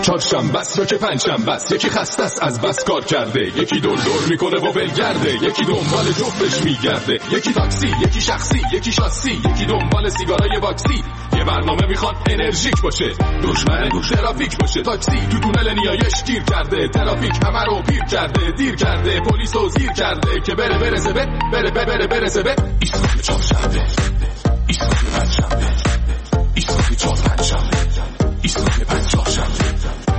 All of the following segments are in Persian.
چهارشنبه است یا که پنجشنبه است، یکی خسته است از بس کار کرده، یکی دور میکنه و ولگرده، یکی دنبال جفتش میگرده، یکی تاکسی، یکی شخصی، یکی شاسی، یکی دنبال سیگارای واکسی. یه برنامه میخواد انرژیک باشه، دشمن ترافیک باشه. تاکسی تو تونل نیایش گیر کرده، ترافیک همه رو پیر کرده، دیر کرده، پلیس رو زیر کرده که برسه به ایستگاه چهارشنبه، ایستگاه پنجشنبه، ایستگاه چهارشنبه، ایستگاه پنجشنبه.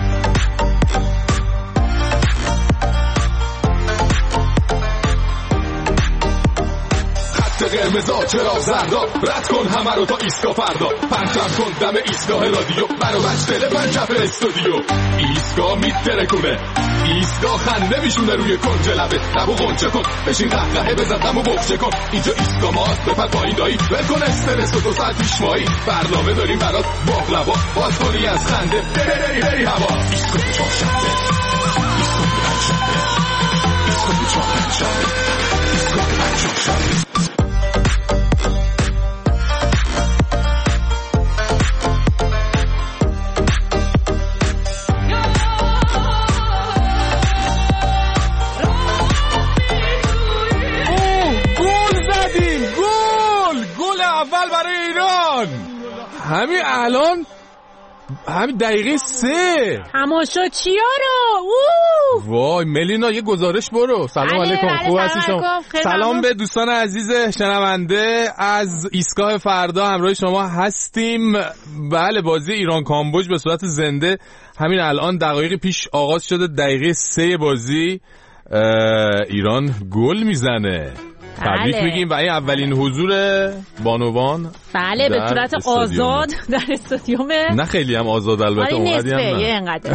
قرمزا چرا زردا، رد کن همه رو تا ایستگاه فردا، پرچم کن دم ایستگاه رادیو، برو بچه کف استودیو. ایستگاه میترکونه، ایستگاه خنده میشونه روی کنج لبه، لبو غنچه کن، بشین قهقهه بزن دمو بخشه کن. اینجا ایستگاه ماست، بپر پایین دایی، ول کن استرس و 2 ساعت پیشمایی، برنامه داریم برات باقلوا، باز کنی از خنده بری هوا. ایستگاه چهارشنبه، ایستگاه پنجشنبه، ایستگاه چهارشنبه، ایستگاه پنجشنبه. همین الان، همین دقیقه 3 تماشا چیا رو؟ وای ملینا یه گزارش برو. سلام علیکم، خوب هستی شما؟ سلام به دوستان عزیز شنونده از ایستگاه فردا، همراه شما هستیم. بله، بازی ایران کامبوج به صورت زنده همین الان دقایق پیش آغاز شده. دقیقه 3 بازی ایران گل میزنه. تبریک میگیم و این اولین حضور بانوان. بله، به صورت آزاد در استادیومه. نه خیلی هم آزاد البته، اونقدی هم نه. اینقدر.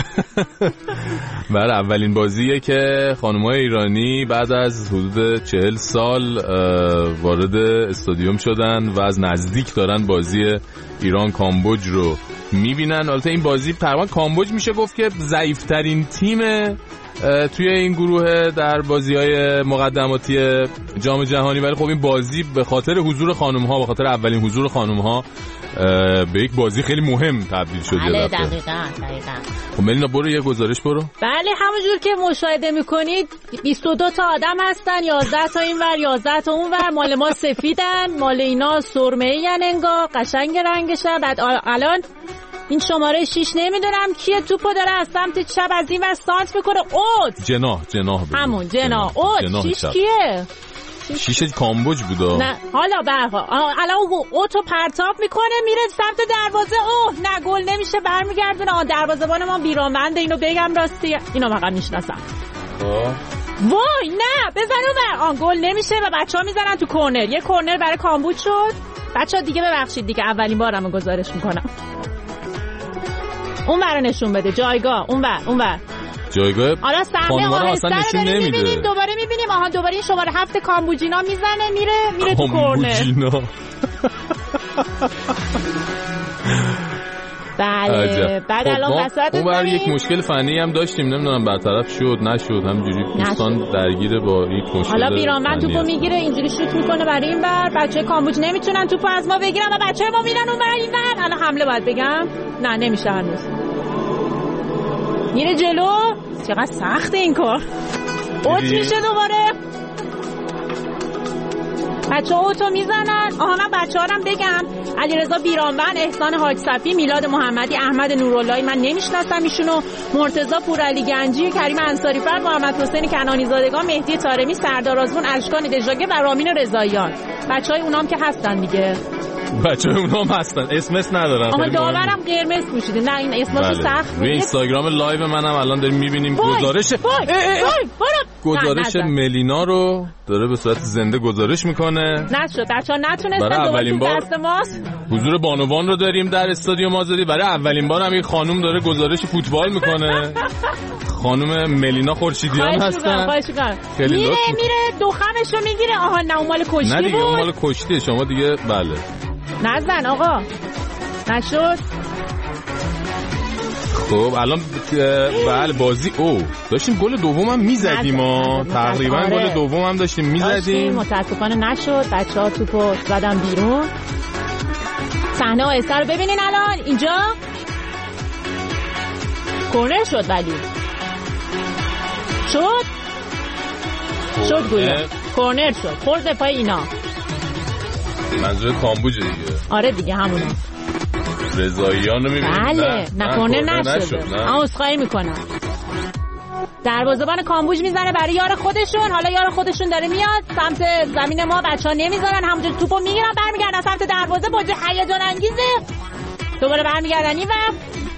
بله، اولین بازیه که خانم‌های ایرانی بعد از حدود 40 سال وارد استادیوم شدن و از نزدیک دارن بازی ایران کامبوج رو میبینن. البته این بازی تقریبا کامبوج میشه گفت که ضعیف‌ترین تیم توی این گروه در بازی‌های مقدماتی جام جهانی، ولی خب این بازی به خاطر حضور خانم‌ها، به خاطر اولین حضور خانم‌ها به یک بازی خیلی مهم تبدیل شده. بله دقیقاً. خب ملینا برو یه گزارش برو. بله، همونجور که مشاهده می‌کنید 22 تا آدم هستن، 11 تا اینور 11 تا اونور. مال ما سفیدن، مال اینا سرمه‌این، انگار قشنگ رنگشن. بعد الان این شماره 6 نمیدونم کیه، توپو داره از سمت چپ از این ور سانت میکنه. اوت جناح همون جناح. اوت 6 کیه؟ 6 کامبوج بودا. نه حالا برها الان اوتو پرتاب میکنه میره سمت دروازه. اوه نه، گل نمیشه، برمیگردونه. دروازه‌بان ما بیرانوند، اینو بگم راستی، اینو واقعا میشناسم. وای نه، بزن اون گل نمیشه و بچه‌ها میزنن تو کورنر. یه کورنر برای کامبوج شد. بچه‌ها دیگه ببخشید دیگه، اولین بارمو گزارش میکنم. اون ور نشون بده، جایگاه اونور جایگاه. آره صحنه آهسته رو داریم میبینیم. دوباره میبینیم. آها دوباره این شماره 7 کامبوجینا میزنه، میره تو کورنر. بله. بعد الان وسط اون یک مشکل فنی هم داشتیم، نمیدونم برطرف شد نشد، همینجوری دوستان درگیره با یک مشکل. حالا بیرانوند توپو میگیره، اینجوری شوت میکنه برای این ور. بچه‌های کامبوج نمیتونن توپو از ما بگیرن و بچه‌های ما میرن اون ور این ور. الان حمله باید بگم، نه نمیشه هنوز. میره جلو. چقدر سخته این کار. اوت میشه دوباره. بچه‌ها اوتو میزنن. من بچه‌ها رو بگم، علیرضا بیرانوند، احسان حاج صفی، میلاد محمدی، احمد نوراللهی من نمیشناسم ایشونو، مرتضی پورعلی گنجی، کریم انصاری فرد، محمد حسین کنانی زادگان، مهدی طارمی، سردار آزمون، اشکان دژاگه و رامین رضاییان. بچهای اونام که هستن دیگه. بچه‌ها اونام هستن، اسمش ندارم. داورم قرمز پوشیده. نه این اسمش سخت. روی اینستاگرام لایو منم الان داریم می‌بینیم گزارش ملینا رو داره به صورت زنده گزارش میکنه. نشد بچه‌ها نتونستن، دوباره تو دست ماست. حضور بانوان رو داریم در استادیوم آزادی. برای اولین بار هم این خانم داره گزارش فوتبال میکنه. خانم ملینا خورشیدیان هستن. میره دوخمش رو میگیره. نه اون مال کشتی. نه دیگه اون مال کشتی. شما دیگه بله نزن آقا، نشد. خب الان بله بازی داشتیم گل دومم میزدیم. تقریبا گل دومم داشتیم میزدیم، متاسفانه نشد. بچه‌ها توپو زدن بیرون. صحنه آهسته رو ببینین الان اینجا. کورنر شد ولی شد گویا کورنر شد خورد پای اینا. منظور کامبوج دیگه. آره دیگه همونه. رضاییان رو میبینیم. بله نه کورنر نشد. عذرخواهی میکنم. دروازه‌بان کامبوج میزنه برای یار خودشون. حالا یار خودشون داره میاد سمت زمین ما، بچه‌ها نمیذارن، همونجا توپو میگیرن برمیگردن سمت دروازه. بازی هیجان انگیزه. دوباره برمیگردن این وقت.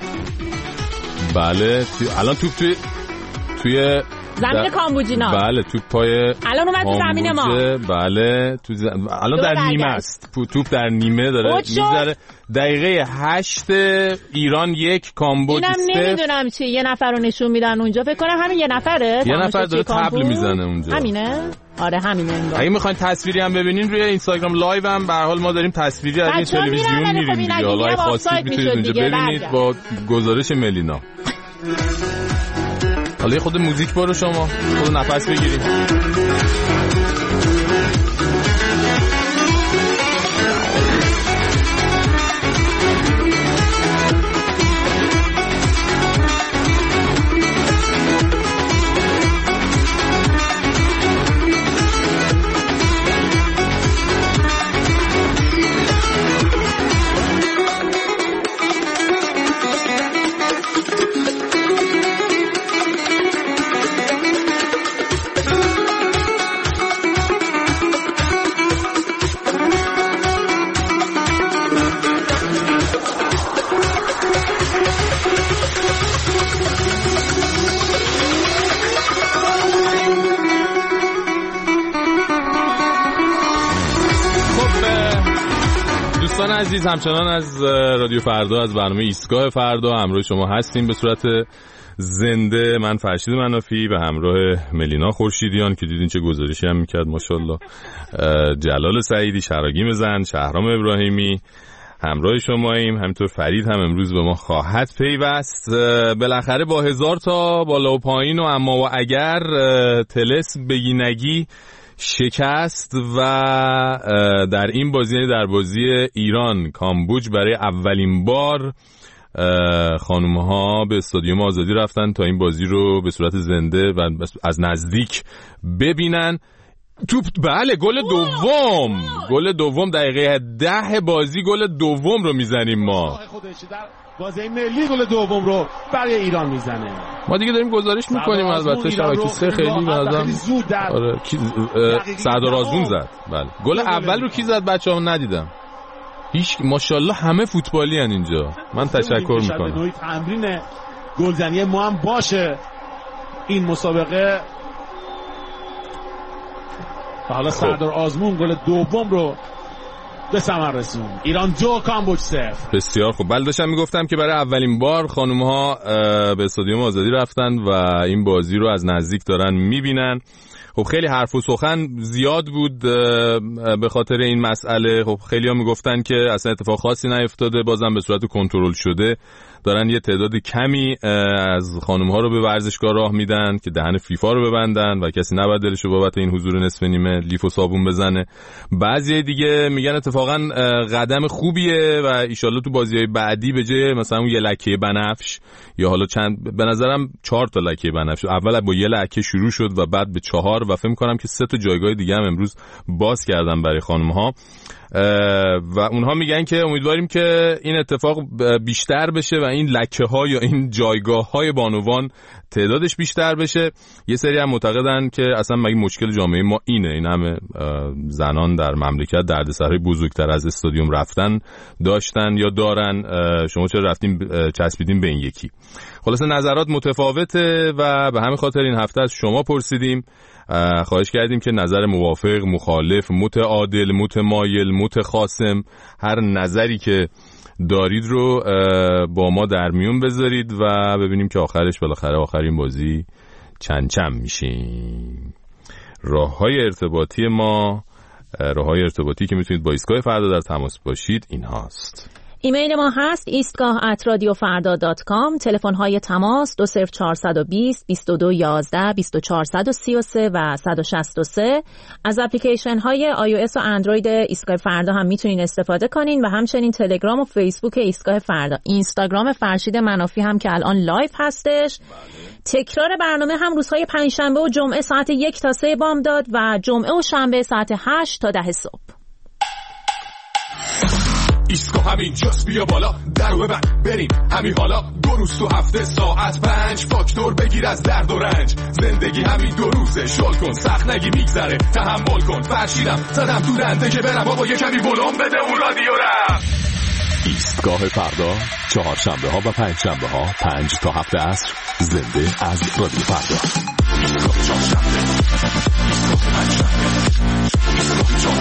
بله الان توپ توی زمین کامبوجینا. بله توپ پای الان اومد تو زمین ما. بله الان در نیمه است. توپ در نیمه داره میذاره. دقیقه 8 ایران 1 کامبوج 0. اینم نمیدونم چی یه نفر رو نشون میدن اونجا، فکر کنم همین یه نفره. یه نفر داره تبل میزنه اونجا. همینه؟ آره همینه. اگه میخواین تصویری هم ببینین روی اینستاگرام لایو هم به هر حال ما داریم تصویری از این تلویزیون میریم دیگه. حالا خواستید میتونید اونجا ببینید با گزارش ملینا. حالا یه خود موزیک برو شما خود نفس بگیریم. دوستان عزیز همچنان از رادیو فردا از برنامه ایستگاه فردا همراه شما هستیم به صورت زنده. من فرشید منافی به همراه ملینا خورشیدیان که دیدین چه گزارشی هم میکرد ماشاءالله، جلال سعیدی، شراگیم زند، شهرام ابراهیمی همراه شماییم. همینطور فرید هم امروز به ما خواهد پیوست. بالاخره با 1000 تا بالا و پایین و اما و اگر تلس بگینگی شکست و در این بازی، در بازی ایران کامبوج، برای اولین بار خانوم‌ها به استادیوم آزادی رفتن تا این بازی رو به صورت زنده و از نزدیک ببینن. توپ بله گل دوم دقیقه 10 بازی گل دوم رو میزنیم ما. بازی ملی گل دوم رو برای ایران میزنه. ما دیگه داریم گزارش میکنیم البته شبکه 3 خیلی بعدم. آره سردار آزمون زد. بله گل اول رو کی زد بچه‌ها ندیدم. هیچ ماشاءالله همه فوتبالی ان اینجا. من تشکر میکنم. نوعی تمرین گلزنی ما هم باشه این مسابقه. و حالا سردار آزمون گل دوم رو به ثمر رسون. ایران 2 کامبوج 0. بسیار خوب. بله داشتم میگفتم که برای اولین بار خانوم‌ها به استادیوم آزادی رفتن و این بازی رو از نزدیک دارن میبینن. خب خیلی حرف و سخن زیاد بود به خاطر این مسئله. خب خیلی‌ها میگفتن که اصلا اتفاق خاصی نیفتاده، بازم به صورت کنترل شده دارن یه تعداد کمی از خانم‌ها رو به ورزشگاه راه میدن که دهن فیفا رو ببندن و کسی نباید دلش رو بابت این حضور نصف نیمه لیف و صابون بزنه. بعضی دیگه میگن اتفاقا قدم خوبیه و ایشالله تو بازی‌های بعدی به جای مثلا اون یه لکه بنفش یا حالا چند، به نظرم 4 تا لکه بنفش، اول با یه لکه شروع شد و بعد به 4 و فکر می‌کنم که 3 تا جایگاه دیگه هم امروز باز کردن برای خانم‌ها و اونها میگن که امیدواریم که این اتفاق بیشتر بشه و این لکه ها یا این جایگاه های بانوان تعدادش بیشتر بشه. یه سری هم معتقدن که اصلا مگه مشکل جامعه ما اینه؟ این همه زنان در مملکت دردسرهای بزرگتر از استادیوم رفتن داشتن یا دارن، شما چرا رفتین چسبیدین به این یکی؟ خلاصه نظرات متفاوته و به همین خاطر این هفته از شما پرسیدیم، خواهش کردیم که نظر موافق، مخالف، متعادل، متمایل، متخاصم، هر نظری که دارید رو با ما در میون بذارید و ببینیم که آخرش بالاخره آخرین بازی چند میشیم. راه‌های ارتباطی ما، راه‌های ارتباطی که میتونید با ایستگاه فردا در تماس باشید این هاست. ایمیل ما هست eastgah@radiofarda.com. تلفن‌های تماس 20420 2211 2433 و 163. از اپلیکیشن‌های iOS و اندروید ایستگاه فردا هم میتونین استفاده کنین و همچنین تلگرام و فیسبوک ایستگاه فردا. اینستاگرام فرشید منافی هم که الان لایو هستش. تکرار برنامه هم روزهای پنجشنبه و جمعه ساعت 1 تا 3 بامداد و جمعه و شنبه ساعت 8 تا 10 صبح. ایستگاه همین جاست، بیا بالا درو ببند بریم همین حالا. 2 روز تو هفته ساعت 5 فاکتور بگیر از درد و رنج. زندگی همین 2 روزه، شل کن سخت نگی میگذره، تحمل کن. فرشیدم زدم تو دنده که برم بابا یه کمی بلوم بده اون رادیو رم. ایستگاه فردا چهارشنبه ها و پنجشنبه ها 5 تا 7 عصر زنده از رادیو فردا. ایستگاه چهارشنبه، ایستگاه پنجشنبه، ایستگاه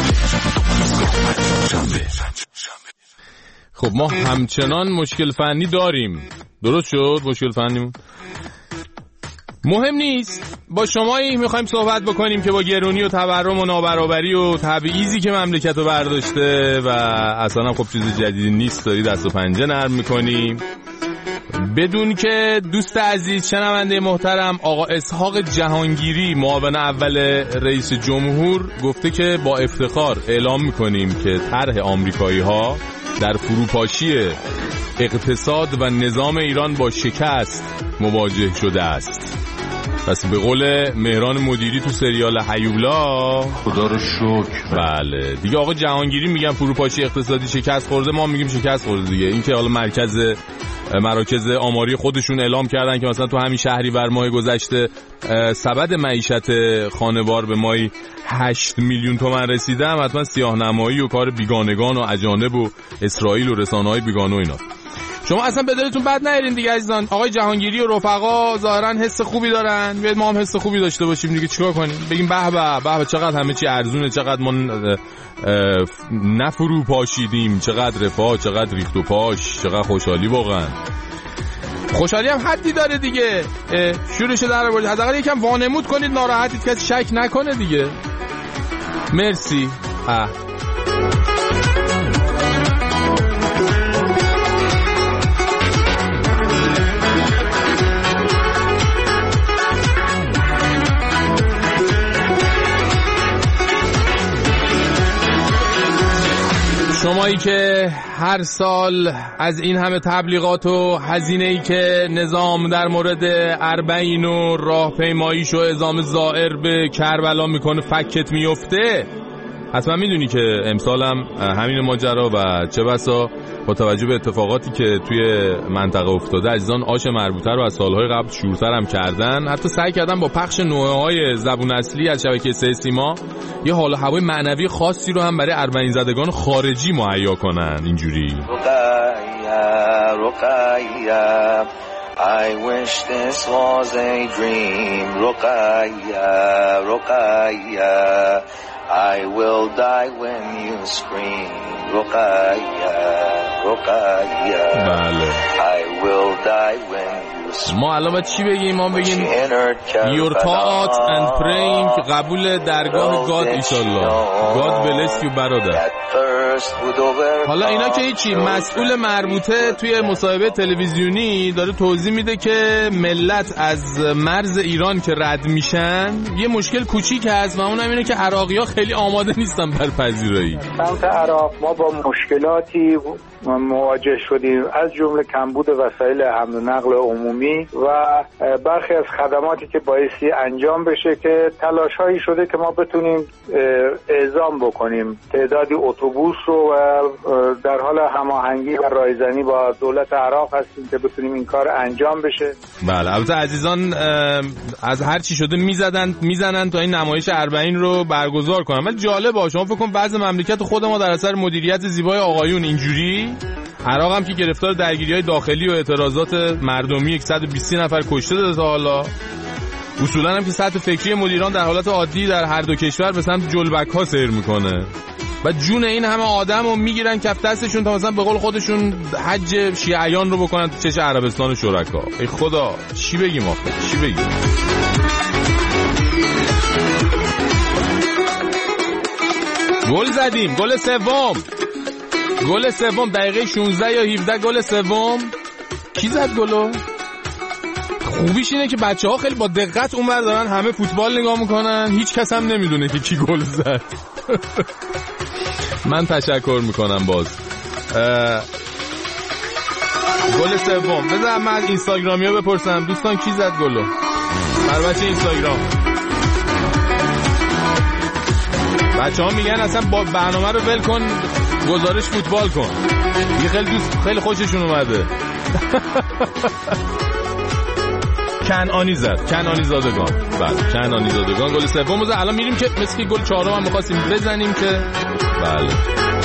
پنجشنبه. خب ما همچنان مشکل فنی داریم. درست شد مشکل فنیمون؟ مهم نیست. با شمایی میخوایم صحبت بکنیم که با گرونی و تورم و نابرابری و تبعیضی که مملکت رو برداشته و اصلا خب چیز جدیدی نیست داری دست و پنجه نرم میکنیم، بدون که دوست عزیز شنونده محترم آقا اسحاق جهانگیری معاون اول رئیس جمهور گفته که با افتخار اعلام میکنیم که طرح آمریکایی ها در فروپاشی اقتصاد و نظام ایران با شکست مواجه شده است. پس به قول مهران مدیری تو سریال هیولا، خدا رو شکر. بله دیگه آقا جهانگیری میگن فروپاشی اقتصادی شکست خورده، ما میگیم شکست خورده دیگه. این که حالا مراکز آماری خودشون اعلام کردن که مثلا تو همین شهریور ماه گذشته سبد معیشت خانوار به ماهی 8 میلیون تومان رسیده، هم حتما سیاه‌نمایی و کار بیگانگان و اجانب و اسرائیل و رسانه‌های بیگانه و اینا. شما اصلا به دلتون بد نیارین دیگه عزیزان. آقای جهانگیری و رفقا ظاهرا حس خوبی دارن، بیاید ما هم حس خوبی داشته باشیم دیگه. چیکار کنیم؟ بگیم به به به چقدر همه چی ارزونه، چقدر ما نفرو پاشیدیم، چقدر رفاه، چقدر ریخت و پاش، چقدر خوشحالی. واقعا خوشحالی هم حدی داره دیگه. شورشو در آورید، حداقل یکم وانمود کنید، ناراحتید کسی شک نکنه دیگه. مرسی. شمایی که هر سال از این همه تبلیغات و هزینه‌ای که نظام در مورد اربعین و راهپیماییش و اعزام زائر به کربلا میکنه فکت میفته، حتما میدونی که امسال هم همین ماجرا و چه بسا با توجه به اتفاقاتی که توی منطقه افتاده عزیزان آش مربوطه رو از سالهای قبل شورتر هم کردن. حتی سعی کردن با پخش نوعهای زبون اصلی از شبکه 3 سیما یه حال و هوای معنوی خاصی رو هم برای اربعین زدگان خارجی مهیا کنن. اینجوری رقیه I wish this was a dream. رقیه I will die when you scream. رقیه I will die when you scream. ما الان چی بگیم؟ ما بگیم Your thoughts and praying که قبول درگاه گاد ایشالله. God bless you برادر. حالا اینا که هیچی، مسئول مربوطه توی مصاحبه تلویزیونی داره توضیح میده که ملت از مرز ایران که رد میشن یه مشکل کوچیک هست و اونم اینه که عراقی‌ها خیلی آماده نیستن بر پذیرایی. سمت عراق ما با مشکلاتی مواجه شدیم، از جمله کمبود وسایل حمل و نقل عمومی و برخی از خدماتی که بایستی انجام بشه که تلاش‌هایی شده که ما بتونیم اعزام بکنیم تعدادی اتوبوس رو و در حال هماهنگی و رایزنی با دولت عراق هستیم که بتونیم این کار انجام بشه. بله البته عزیزان از هر چی شده میزنن تا این نمایش اربعین رو برگزار کنن. ولی جالبه شما فکر کن بعضی مملکت خود ما در اثر مدیریت زیبای آقایون اینجوری، عراق هم که گرفتار درگیری‌های داخلی و اعتراضات مردمی 120 نفر کشته داده تا حالا. اصولا هم که سطح فکری مدیران در حالت عادی در هر دو کشور به سمت جلبک‌ها سیر میکنه و جون این همه آدم رو میگیرن کف دستشون تا مثلا به قول خودشون حج شیعیان رو بکنن تو چش عربستان شرکا. ای خدا چی بگیم آخه چی بگیم؟ گل زدیم، گل سوم. گل سوم دقیقه 16 یا 17 گل سوم. کی زد گلو؟ خوبیش اینه که بچه‌ها خیلی با دقت اونور دارن همه فوتبال نگاه میکنن، هیچ کس هم نمیدونه که کی گل زد. من تشکر میکنم باز. گل سوم. بذار من از اینستاگرامی‌ها بپرسم دوستان کی زد گلو؟ بر بچه اینستاگرام. بچه‌ها میگن اصلا با برنامه رو ول کن، گزارش فوتبال کن. یه خیلی خوششون اومده. کنعانی زد، کنعانی زادگان. بله کنعانی زادگان گل سوم زد. الان میریم که مثل که گل چهارم هم می‌خواستیم بزنیم که بله.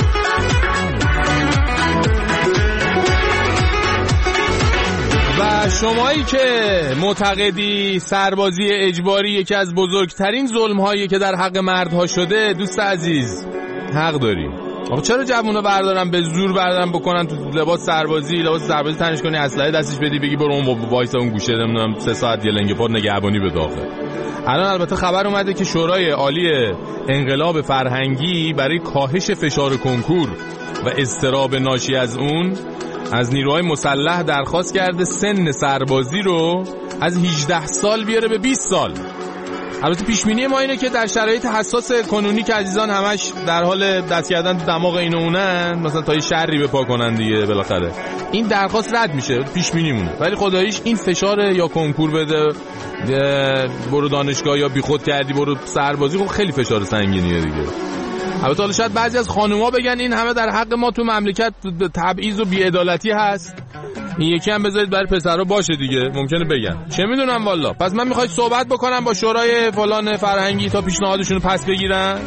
و شمایی که معتقدی سربازی اجباری یکی از بزرگترین ظلم‌هایی که در حق مردها شده، دوست عزیز حق داری. آخه چرا جوونا بردارن به زور بردارن بکنن تو لباس سربازی تنش کنی، اسلحه دستش بدی بگی برو اون وایسا اون گوشه نمیدونم 3 ساعت یه لنگه پات نگهبانی به داخل. الان البته خبر اومده که شورای عالی انقلاب فرهنگی برای کاهش فشار کنکور و اضطراب ناشی از اون از نیروهای مسلح درخواست کرده سن سربازی رو از 18 سال بیاره به 20 سال. البته پیشبینی ما اینه که در شرایط حساس کنونی که عزیزان همش در حال دست کردن تو دماغ این و اونن، مثلا تا یه شری بپا کنن دیگه، بالاخره این درخواست رد میشه، پیشبینیمونه. ولی خداییش این فشار یا کنکور بده برو دانشگاه یا بیخود کردی برو سربازی، خب خیلی فشار سنگینیه دیگه. البته حالا شاید بعضی از خانوما بگن این همه در حق ما تو مملکت تبعیض و بی‌عدالتی هست، این یکی هم بذارید برای پسرا باشه دیگه، ممکنه بگن، چه میدونم والا. پس من میخواد صحبت بکنم با شورای فلان فرهنگی تا پیشنهادشون رو پس بگیرن.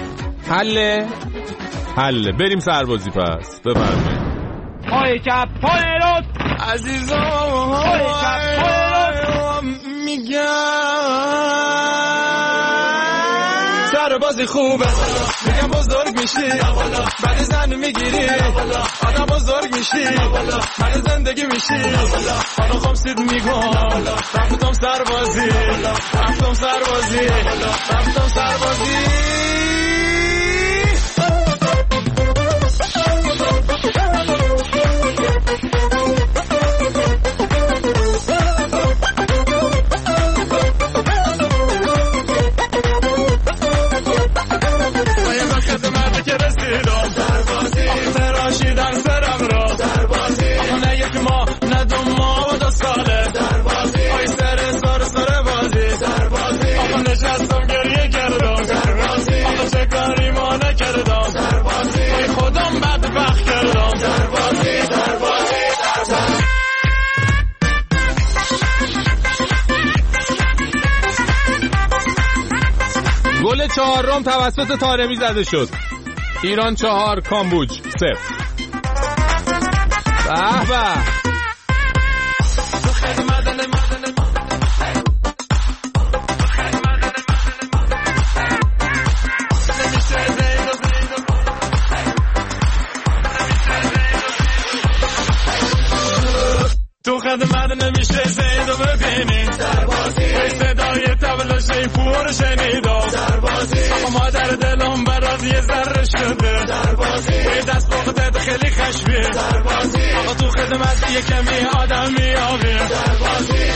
حله بریم سربازی. پس بفرمایید. پای چپ پای راست عزیزان، پای چپ پای راست میگم سربازی خوبه، میگم بزرگ میشی بعد زن میگیری، آدم بزرگ میشی بعد زندگی میشی. حالا خمسید میگم رفتم سربازی، رفتم سربازی، رفتم سربازی. گل چهارم توسط طارمی زده شد. ایران 4 کامبوج 0. به به. تو خدمت نمیشه زیدو ببینی سربازی، صدای تبلا شیپور شنیدم سربازی، اما مادر دلم برات یه ذره شده سربازی، دست بخدت خیلی خشبی سربازی، آقا تو خدمت یه کمی آدم میابی سربازی،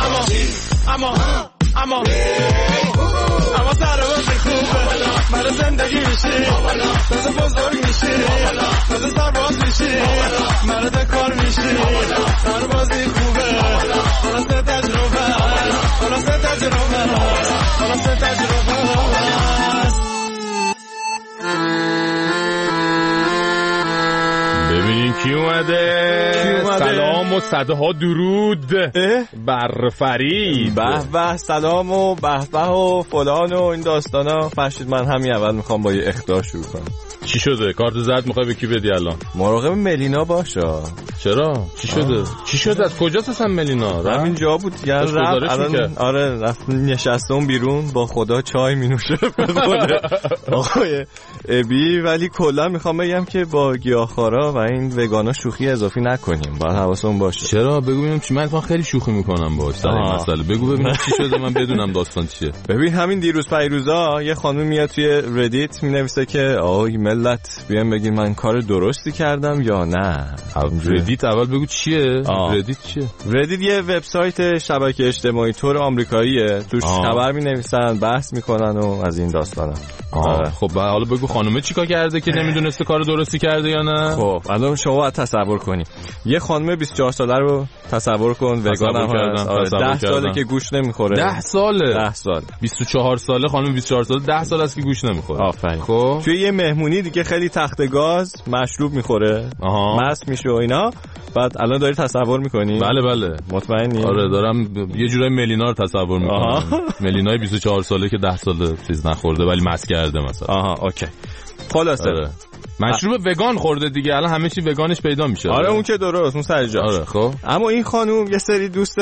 اما سربازی خوبه، برای زندگی میشی تازه بزرگ میشی، تازه سرباز میشی، مرد کار میشی. سربازی خوبه، خلاص تجربه، خلاص تجربه، خلاص تجربه. ببینین کی اومده. سلام و صدها درود بر فرید. به به سلام و به به و فلان و این داستانا. فرشید من همین اول میخوام با یه اخطار شروع کنم. چی شده؟ کارت زرد میخوای به کی بدی الان؟ مراقب ملینا باشا. چرا؟ چی شده؟ چی شده؟ از کجاست اصلا ملینا؟ همین جا بود دیگه. رفت آره رفت نشسته اون بیرون با خدا چای مینوشه به قول آقای ابی. ولی کلا میخوام بگم که با گیاهخوارا و این وگانا شوخی اضافی نکنیم، باید حواسمون باشه. چرا؟ بگو ببینم چی. من خیلی شوخی میکنم باهاش سر این مسئله. بگو ببینم چی شده، من بدونم داستان چیه. ببین همین دیروز پیروزا یه خانم میاد توی ردیت مینویسه که آقا ایمیل ملت بیان بگین من کار درستی کردم یا نه. ردیت اول بگو چیه؟ ردیت چیه؟ ردیت یه وبسایت شبکه اجتماعی طور آمریکاییه، توش خبر می‌نویسن، بحث میکنن و از این داستانا. خب حالا بگو خانومه چیکار کرده که نمیدونسته کار درستی کرده یا نه؟ خب الان شما باید تصور کنی یه خانم 24 ساله رو تصور کن، وگان هم هست، 10 ساله که گوش نمیخوره. 10 ساله؟ 10 سال. 24 ساله خانم 24 ساله 10 سال است که گوش نمیخوره. آفرین. خب توی یه مهمونی دیگه خیلی تخت گاز مشروب میخوره، مست میشه و اینا. بعد الان داری تصور میکنی؟ بله مطمئنی؟ آره دارم یه جورای ملینا رو تصور میکنم. ملینای 24 ساله که 10 سال چیز نخورده ولی مست کرده مثلا. اوکی. خلاصه مشروب وگان خورده دیگه، الان همه چی وگانش پیدا میشه. آره اون که درست، اون سر جاش. آره خب اما این خانوم یه سری دوست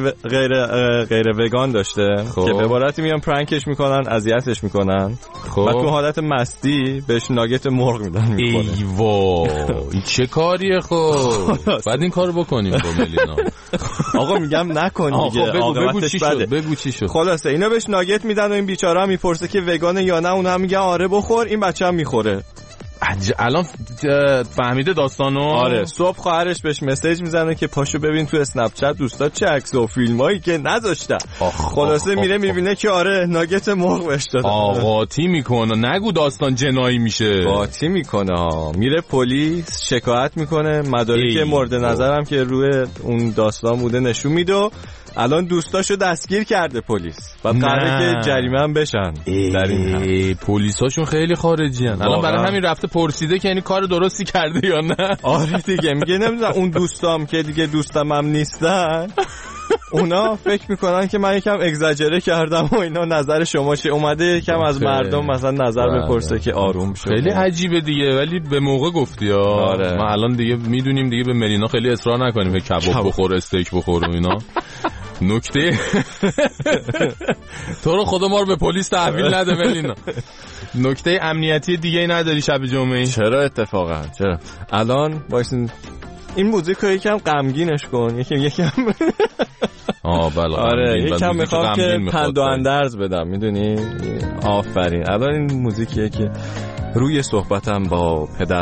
غیر وگان داشته که به عبارتی میان پرانکش میکنن، اذیتش میکنن. خب و تو حالت مستی بهش ناگت مرغ میدن میخوره. ایوا این چه کاریه؟ خب بعد این کارو بکنیم با ملینا. آقا میگم نکن دیگه، عاقبتش بده. بگو چی شد. خلاصه اینا بهش ناگت میدن و این بیچاره هم میپرسه که وگانه یا نه، اونها میگن آره بخور. این بچه هم میخوره. الان فهمیده داستانو. آره صبح خواهرش بهش مسیج میزنه که پاشو ببین تو اسنپ چت دوستا چه عکس و فیلمایی که نذاشتن. خلاصه میره میبینه که آره ناگت مرغ بهش دادن. قاطی میکنه، نگو داستان جنایی میشه. قاطی میکنه میره پلیس شکایت میکنه، مدارک مورد نظرم که روی اون داستان بوده نشون میده. الان دوستاشو دستگیر کرده پلیس و قراره که جریمه هم بشن. در این پلیساشون خیلی خارجی ان. الان برای همین رفته پرسیده که یعنی کار درستی کرده یا نه. آره دیگه میگه نمیدونم اون دوستام که دیگه دوستم هم نیستن اونا فکر میکنن که من یکم اگزاجره کردم و اینا. نظر شما چه؟ اومده یکم از مردم مثلا نظر بپرسه که آروم شد. خیلی عجیبه دیگه ولی به موقع گفتی. آره. ما الان دیگه میدونیم دیگه به ملینا خیلی اصرار نکنیم که کباب بخور، استیک بخور و اینا. نکته تو رو خدا ما رو به پلیس تحویل نده ملینا. نکته امنیتی دیگه ای نداری شب جمعه؟ چرا اتفاقا چرا؟ الان وایسین این موزیک رو یکم غمگینش کن. یکم بله. آره یکم میخوام که پند و اندرز بدم، میدونی؟ آفرین. الان این موزیکیه که روی صحبتم با پدر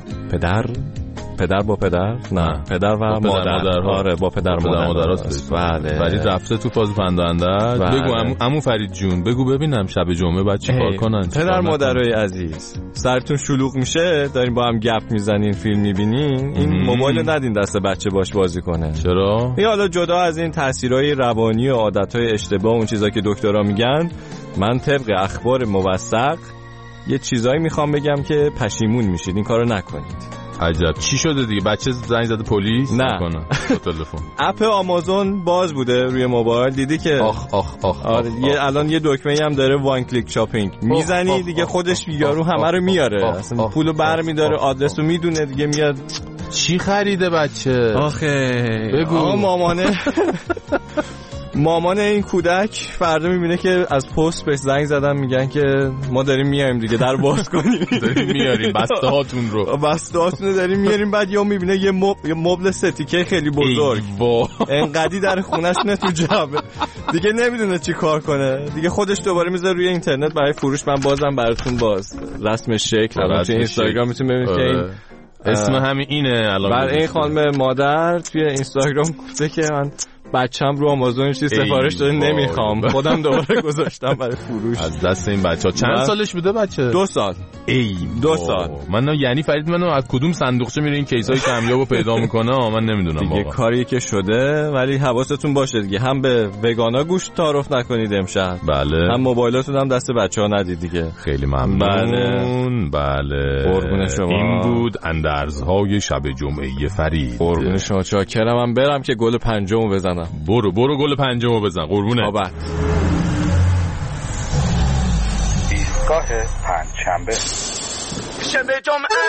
نه پدر و مادر. آره با پدر مادرات. بله فرید رفته تو فاز پنداندر. بگو عمو فرید جون بگو ببینم شب جمعه بعد چیکار کنن. پدر مادرای عزیز سرتون شلوغ میشه دارین با هم گپ میزنین، فیلم میبینین، این موبایل ندین دست بچه باش بازی کنه. چرا؟ حالا جدا از این تاثیرهای روانی و عادتهای اشتباه اون چیزا که دکترا میگن، من طبق اخبار موثق یه چیزایی میخوام بگم که پشیمون میشید. این کارو نکنید. عجب چی شده دیگه؟ بچه زنگ زده پلیس؟ نه تلفن. اپ آمازون باز بوده روی موبایل، دیدی که آره الان یه دکمه هم داره وان کلیک شاپینگ میزنی دیگه خودش یارو همه رو میاره، اصلا پولو برمی‌داره، آدرسو میدونه دیگه میاد. چی خریده بچه؟ آخه بگو. مامان این کودک فردا میبینه که از پست بهش زنگ زدن میگن که ما داریم میایم دیگه، در باز کنیم. داریم میاریم بسته هاتون رو داریم میاریم. بعد یا میبینه یه مبل ستیکه خیلی بزرگ انقدی در خونه‌شونه تو جعبه دیگه نمیدونه چی کار کنه دیگه. خودش دوباره میذاره روی اینترنت برای فروش. من بازم براتون رسمش شکل الان تو اینستاگرام میتونید ببینید که این اسم همین اینه. الان برای این خانم مادر توی اینستاگرام گفته که من بچه‌م رو آمازون چیز سفارش داده نمیخوام، خودم دوباره گذاشتم برای فروش. از دست این بچه‌ها. چند سالش بوده بچه؟ 2 سال. 2 سال. من یعنی فرید منو از کدوم صندوقچه میره این کیسای کمیابو پیدا میکنه؟ من نمیدونم دیگه بابا. کاری که شده ولی حواستون باشه دیگه، هم به وگانا گوشت تعارف نکنید امشب. بله. هم موبایلاتون هم دست بچه‌ها ندید دیگه. خیلی ممنون. بله. قربون شما. این بود اندرزهای شب جمعه فرید. قربون شما. چاکرم. من برم که گل پنجمو بزنم. برو گل پنجمو بزن قربونه. بابا ایستگاه پنجشنبه شب جمعه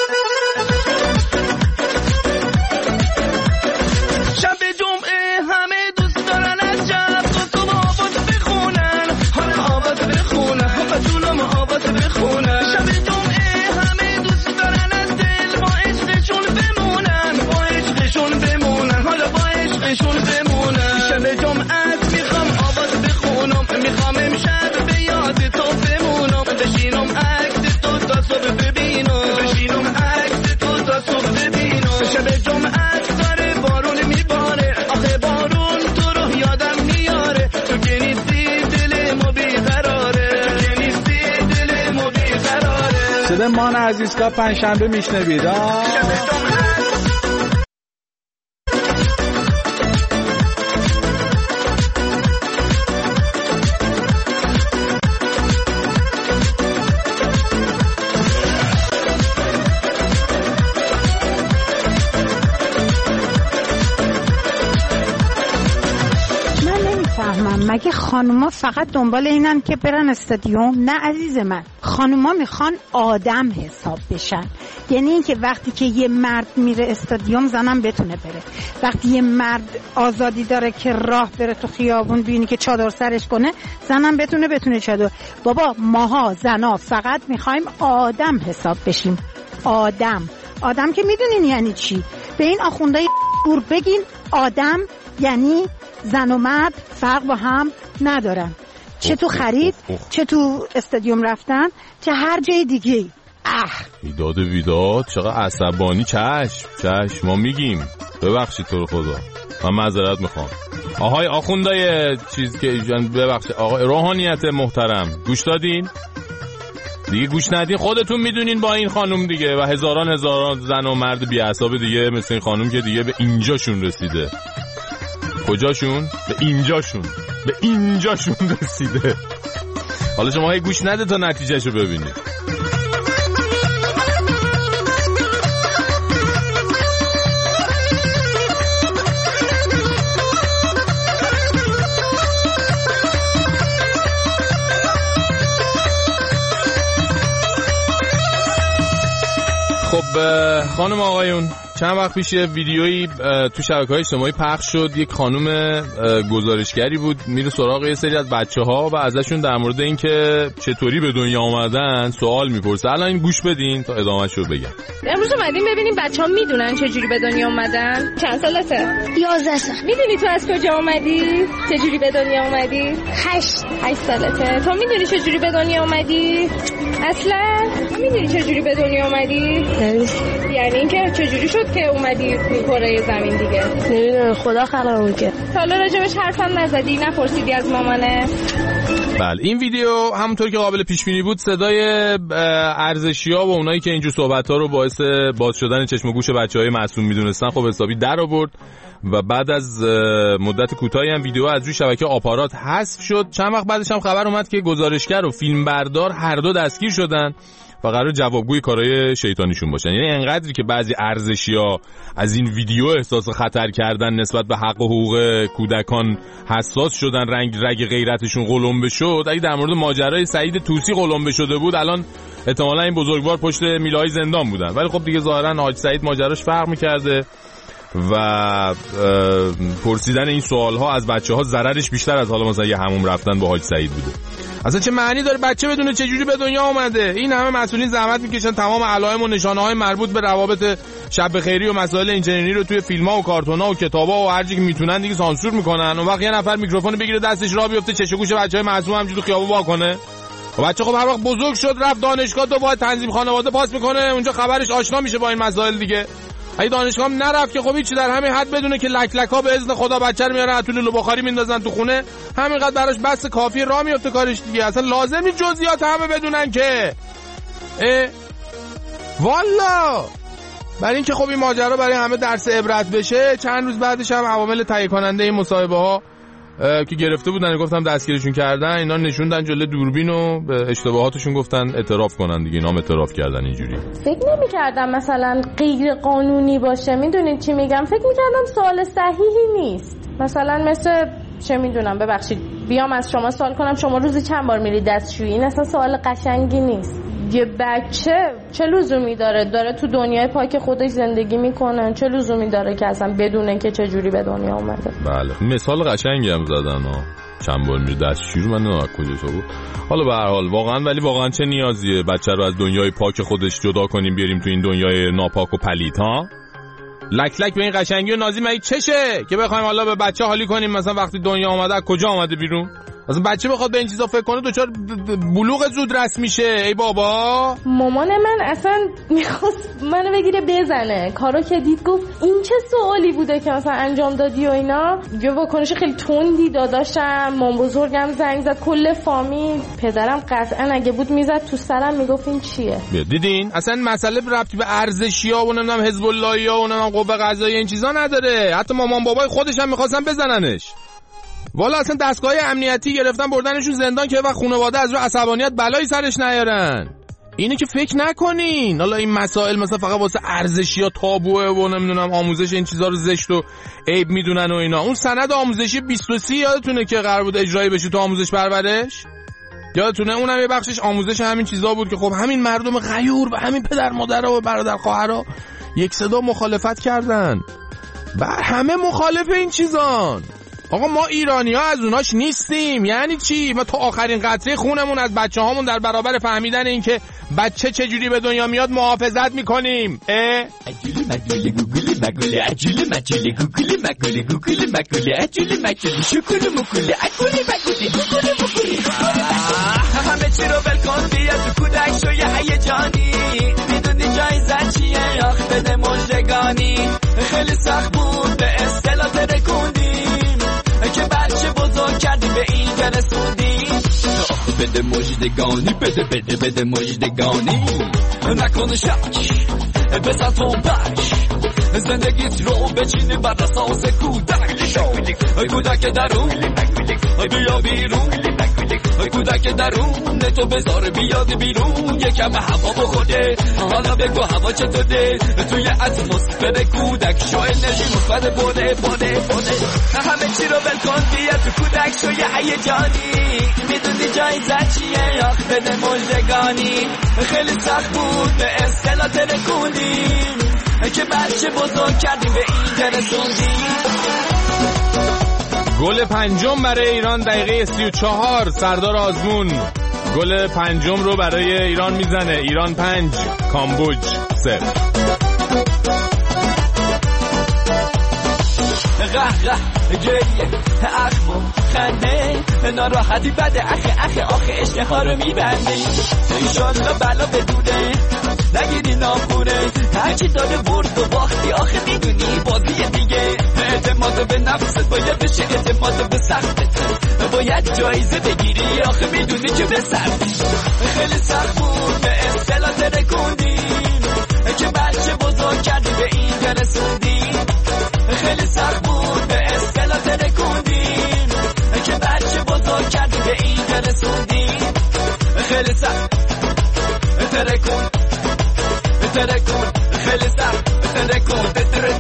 همه دوست دارن از جب تو آواز بخونن، حالا آواز بخونن، بتونم آواز بخونن. شب جمعه همه دوست دارن از دل با عشقشون بمونن، با عشقشون بمونن، حالا با عشقشون بمونن. شب جمعه میخوام آواز بخونم، میخوام امشب به یاد تو بمونم، بشینم عکس تو تا صبح ببینم. صدایمان از ایستگاه پنجشنبه میشنوید. مگه خانوما فقط دنبال اینن که برن استادیوم؟ نه عزیز من، خانوما میخوان آدم حساب بشن. یعنی اینکه وقتی که یه مرد میره استادیوم زنم بتونه بره. وقتی یه مرد آزادی داره که راه بره تو خیابون ببینی که چادر سرش کنه، زنم بتونه چادر. بابا ماها زنا فقط میخوایم آدم حساب بشیم. آدم که میدونین یعنی چی؟ به این آخوندهای دور بگین آدم یعنی زن و مرد فرق با هم ندارن، چه تو خرید چه تو استادیوم رفتن چه هر جای دیگه. بیداد ویداد چقدر عصبانی. چشم ما میگیم. ببخشید تو رو خدا، من معذرت میخوام. آهای آخوندای چیز که ببخشید آقای روحانیت محترم، گوش دادین؟ دیگه گوش ندین، خودتون میدونین با این خانم دیگه و هزاران زن و مرد بی اعصاب دیگه مثل این خانم که دیگه به اینجاشون رسیده. کجاشون؟ به اینجاشون رسیده. حالا شما هی گوش نده تا نتیجهشو ببینید. خب خانم آقایون، چند وقت پیش ویدیویی تو شبکه‌های اجتماعی پخش شد. یک خانم گزارشگری بود میره سراغ یه سری از بچه‌ها و ازشون در مورد این که چطوری به دنیا آمدن سوال میپرسه. الان این گوش بدین تا ادامه‌شو بگم. امروز اومدیم ببینیم بچه‌ها میدونن چجوری به دنیا اومدن. چند سالته؟ 11 سال. میدونی تو از کجا اومدی؟ چجوری به دنیا اومدی؟ 8 سالته. تو میدونی چجوری به دنیا اومدی؟ اصلا میدونی چجوری به دنیا اومدی؟ یعنی اینکه چجوری شد که اومدی کره زمین دیگه؟ نمیدونم، خدا خلقمون کرد. حالا راجبش حرفم نزدی؟ نپرسیدی از مامانه؟ بله این ویدیو همونطور که قابل پیش بینی بود صدای ارزشی‌ها و اونایی که اینجور صحبت‌ها رو باعث باز شدن چشم و گوش بچه‌های معصوم میدونستن خب حسابی در آورد و بعد از مدت کوتاهی هم ویدیو از روی شبکه آپارات حذف شد. چند وقت بعدش هم خبر اومد که گزارشگر و فیلمبردار هر دو دستگیر شدن و قرار جوابگوی کارهای شیطانیشون باشن. یعنی انقدری که بعضی ارزشی‌ها از این ویدیو احساس خطر کردن نسبت به حق و حقوق کودکان حساس شدن، رگ غیرتشون قلمبه شد. اگه در مورد ماجرای سعید طوسی قلمبه شده بود الان احتمالاً این بزرگوار پشت میله‌های زندان بودن، ولی خب دیگه ظاهراً حاج سعید ماجراش فرق می‌کرده و پرسیدن این سوال‌ها از بچه‌ها ضررش بیشتر از حالا مثلا یه حموم رفتن با حاج سعید بوده. اصلا چه معنی داره بچه بدونه چجوری به دنیا اومده؟ این همه مسئولین زحمت میکشن تمام علائم و نشانه‌های مربوط به روابط شب خیری و مسائل اینجنینی رو توی فیلم‌ها و کارتون‌ها و کتاب‌ها و هر جایی که میتونن دیگه سانسور میکنن. اون وقت یه نفر میکروفون بگیره دستش راه بیفته چش و گوش بچه‌های معصوم همینجوری تو خیابون وا کنه. و بچه خب هر وقت بزرگ شد رفت دانشگاه تو باید تنظیم خانواده پاس میکنه، اونجا خبرش آشنا میشه با این مسائل دیگه. اگه دانشگاه هم نرفت که خب هیچ در همین حد بدونه که لک‌لک‌ها به اذن خدا بچه رو میارن تو لولو بخاری میندازن تو خونه، همینقدر براش بس کافیه راه میفته کارش دیگه. اصلا لازم نیست جزئیات همه بدونن که والا. برای اینکه خب این ماجرا برای همه درس عبرت بشه، چند روز بعدش هم عوامل تهیه کننده این مصاحبه‌ها که گرفته بودن گفتم دستگیرشون کردن، اینا نشوندن جلوی دوربین و به اشتباهاتشون گفتن اعتراف کنن دیگه. اینا هم اعتراف کردن اینجوری. فکر نمی‌کردم مثلا غیر قانونی باشه. میدونید چی میگم؟ فکر می‌کردم سوال صحیحی نیست. مثلا مثل چه میدونم، ببخشید بیام از شما سوال کنم شما روزی چند بار میری دستشویی؟ این اصلا سوال قشنگی نیست. یه بچه چه لزومی داره تو دنیای پاک خودش زندگی میکنه؟ چه لزومی داره که اصلا بدونه که چه جوری به دنیا اومده؟ بله مثال قشنگی هم زدن ها. چند بار میری دستشویی رو من نمیدونم کجاش بود. حالا به هر حال واقعا چه نیازیه بچه رو از دنیای پاک خودش جدا کنیم بیاریم تو این دنیای ناپاک و پلید ها؟ لک به این قشنگی و نازی مگه چشه که بخوایم حالا به بچه حالی کنیم مثلا وقتی دنیا اومده کجا اومده بیرون؟ اصلا بچه بخواد به این چیزا فکر کنه دچار بلوغ زود رس میشه. ای بابا مامان من اصلا میخواست منو بگیره بزنه. کارو که دید گفت این چه سوالی بوده که مثلا انجام دادی و اینا. یه واکنش خیلی تندی داداشم، مام بزرگم زنگ زد، کل فامیل. پدرم قطعا اگه بود میزد تو سرم میگفت این چیه. دیدین اصلا مسئله ربطی به ارزشی‌ها و نمیدونم حزب اللهی‌ها و نمیدونم قوه قضاییه این چیزا نداره. حتی مامان بابای خودش هم می‌خواستن بزننش. والا اصلا دستگاه امنیتی گرفتن بردنشون زندان که وقت خانواده از رو عصبانیت بلایی سرش نیارن. اینه که فکر نکنین حالا این مسائل مثلا فقط واسه ارزشی‌ها تابوه و نمیدونم آموزش این چیزا رو زشت و عیب میدونن و اینا. اون سند آموزشی 23 یادتونه که قرار بود اجرایی بشه تو آموزش پرورش؟ یادتونه اونم یه بخشش آموزش همین چیزا بود که خب همین مردم غیور و همین پدر مادرها و برادر خواهرها یک صدا مخالفت کردن. همه مخالف این چیزان. آقا ما ایرانی‌ها از اوناش نیستیم. یعنی چی؟ ما تا آخرین قطره خونمون از بچه‌هامون در برابر فهمیدن این که بچه چجوری به دنیا میاد محافظت میکنیم. عجولی مگولی گوگولی مگولی عجولی مجولی گوگولی مگولی گوگولی مگولی عجولی مجولی شکولی مگولی عجولی مگولی گوگولی مگولی. همه چی رو بلکن بیا تو کودک شو یه هیجانی. میدونی جایزه چیه آخ بده مژدگانی. خیلی سخت بود به اصطلاح ترکوندیم که بچه بزرگ کردی به اینجا رسوندی. بده مژدگانی بده بده بده مژدگانی. نکن شک بزن تنبک زندگیت رو بچینی بر اساس کودک درون بیا بیرون کودک درون تو بذار بیاد بیرون. یکم هوا بخوره حالا بگو هوا چطوره توی اتمسفر کودک شو انرژی مثبت بوده همه چی رو بلکن بیا تو کودک شو یه هیجانی. میدونی جایزه چیه آخ بده مژدگانی. خیلی سخت بود به اصطلاح ترکوندیم که بچه بزرگ کردیم به اینجا رسوندیم. گل پنجم برای ایران دقیقه 34 سردار آزمون گل پنجم رو برای ایران میزنه. ایران 5 کامبوج 0. گریه اخمو خنده ناراحتی بده آخه عشقها رو میبنده. انشالله بلا بدونه نگیری ناخونه هرچی داره برد و باختی آخه میدونی بازی دیگه. اعتماد به نفست باید بشه اعتماد به سختت. باید جایزه بگیری آخه میدونی که به سرتی. خیلی سخت بود به اصطلاح ترکوندیم که بچه بزرگ کردی به اینجا رسوندیم. خیلی سخت بود به اصطلاح ترکوندیم که بچه بزرگ کردی به اینجا رسوندیم. خیلی سخت ترکون خیلی سخت ترکون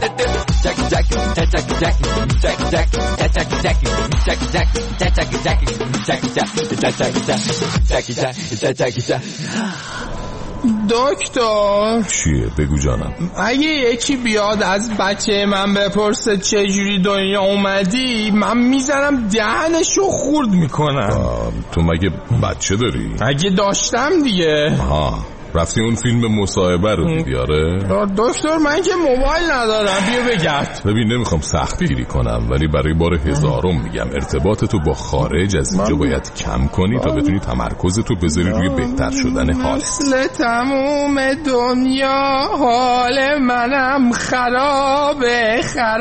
دکتر چیه بگو جانم. اگه یکی بیاد از بچه من بپرسه چجوری دنیا اومدی من میزنم دهنشو خورد میکنم. تو مگه بچه داری؟ اگه داشتم دیگه. رفتی اون فیلم مصاحبه رو دیدی؟ آره دکتر من که موبایل ندارم بیا بگرد. ببین نمیخوام سختی گیری کنم ولی برای بار 1000م میگم ارتباط تو با خارج از اینجا باید کم کنی تا بتونی تمرکز تو بذاری روی بهتر شدن حالت. مثل تموم دنیا حال منم خرابه.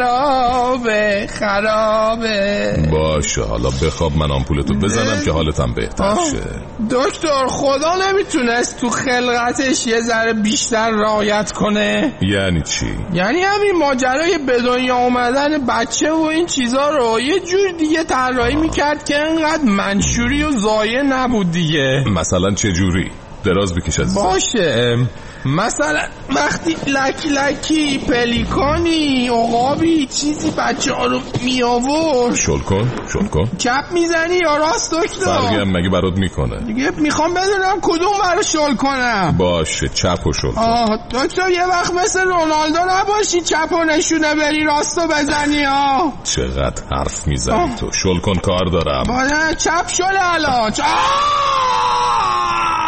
باشه حالا بخواب من آمپولتو بزنم که حالتم بهتر شه. دکتر خدا نمیتونست تو خلقتش یه ذره بیشتر رعایت کنه؟ یعنی چی؟ یعنی همین ماجرای به دنیا اومدن بچه و این چیزا رو یه جور دیگه طراحی میکرد که انقدر منشوری و ضایع نبود دیگه. مثلا چه جوری؟ دراز بکش از باشه مثلا وقتی لکی پلیکانی عقابی چیزی بچه ها رو میآورد. شل کن چپ میزنی یا راست دکتر؟ فرقی هم مگه برات میکنه؟ دیگه میخوام بدونم کدوم برای شل کنم. باشه چپ و شل کن. دکتر یه وقت مثل رونالدو نباشی چپ و نشونه بری راستو بزنی. چقدر حرف میزنی تو. شل کن کار دارم. باشه چپ شل الان.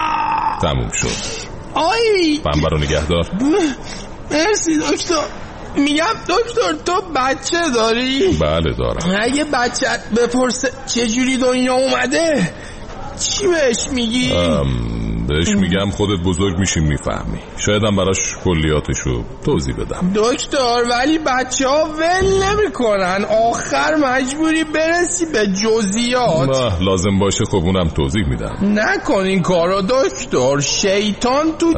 تموم شد. آی پنبه رو نگه دار. مرسی دکتر. میگم دکتر تو بچه داری؟ بله دارم. اگه بچت بپرسه چجوری دنیا اومده چی بهش میگی؟ بهش میگم خودت بزرگ میشی میفهمی. شایدم براش کلیاتشو توضیح بدم. دکتر ولی بچه ها ول نمی کنن، آخر مجبوری برسی به جزئیات. لازم باشه خب اونم توضیح میدم. نکن این کارو دکتر، شیطان تو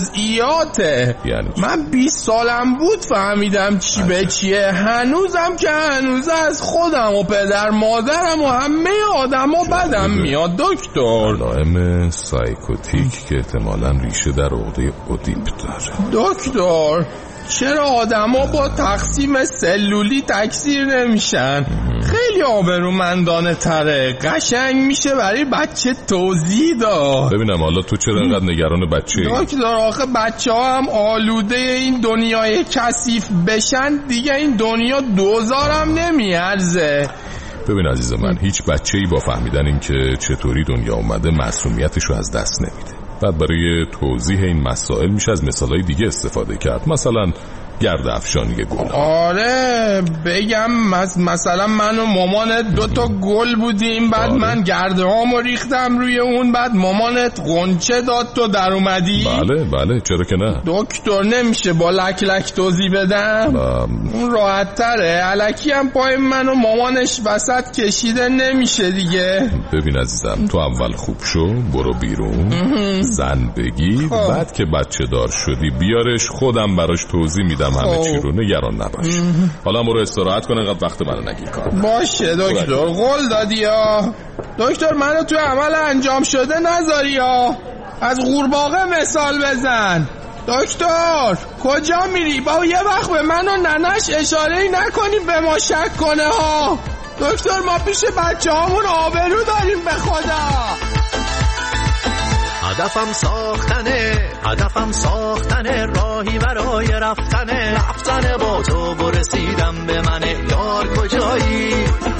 جزئیاته. یعنی من 20 سالم بود فهمیدم چی به چیه، هنوزم که هنوزه از خودم و پدر مادرم و همه آدم ها بدم میاد دکتر. علائم سایکوتیک که احتمالاً ریشه در عقده اودیپ داره. دکتر چرا آدما با تقسیم سلولی تکثیر نمیشن؟ خیلی آبرومندانه تره، قشنگ میشه برای بچه توضیح داد. ببینم حالا تو چرا انقدر نگران بچه‌ای؟ دکتر آخه بچه ها هم آلوده این دنیای کثیف بشن دیگه، این دنیا دوزارم نمیارزه. ببین عزیز من، هیچ بچه‌ای با فهمیدن این که چطوری دنیا اومده معصومیتش رو از دست نمیده. بعد برای توضیح این مسائل میشه از مثالای دیگه استفاده کرد، مثلا گرد افشانی گل. آره بگم مثلا من و مامانت 2 گل بودیم، بعد من گردهامو ریختم روی اون، بعد مامانت غنچه داد تو در اومدی. بله چرا که نه. دکتر نمیشه با لک لک توضیح بدم؟ اون راحت تره، الکی هم پای من و مامانش وسط کشیده نمیشه دیگه. ببین عزیزم تو اول خوب شو، برو بیرون زن بگیر، بعد که بچه دار شدی بیارش، خودم براش توضیح میدم همه چی رو، نگران نباش. حالا برو استراحت کن، انقدر وقت منو نگیر کار. باشه دکتر، قول دادی یا دکتر منو توی عمل انجام شده نذاری یا از قورباغه مثال بزن. دکتر کجا میری؟ با یه وقت به من و ننش اشاره‌ای نکنی به ما شک کنه ها. دکتر ما پیش بچه هامون آبرو داریم به خدا. هدفم ساختنه راهی برای رفتنه با تو برسیدم به من یار کجایی.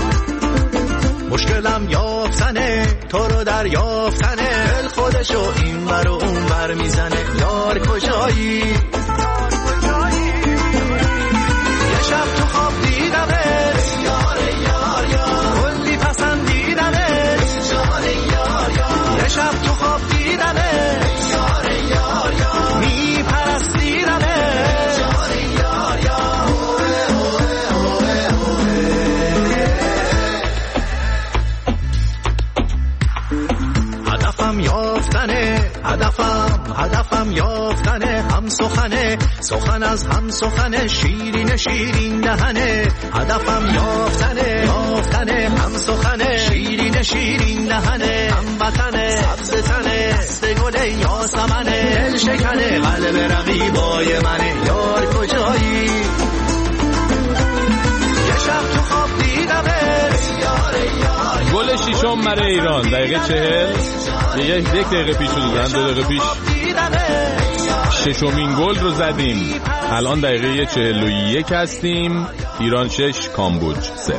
مشکلم یافتنه تو رو دریافتنه، دل خودشو این ور و اون ور میزنه یار کجایی. یه شب تو خواب دیدمه یار کلی پسندیدمه یه شب تو خواب دیدمه می پرستیدمه هدفم یافتنه هدفم یافتنه هم سخن از هم سخنه شیرین دهنه. هدفم یافتنه هم سخنه شیرین دهنه، هم وطنه سبز تنه دست گل یاسمنه، دل شکنه قلب رقیبای منه یار کجایی. یه شب تو خواب دیدمه گل شیشم برای ایران دقیقه 40 یک دقیقه پیش رو دادن، 2 دقیقه پیش ششمین گل رو زدیم. الان دقیقه 41 هستیم. ایران 6 کامبوج 0.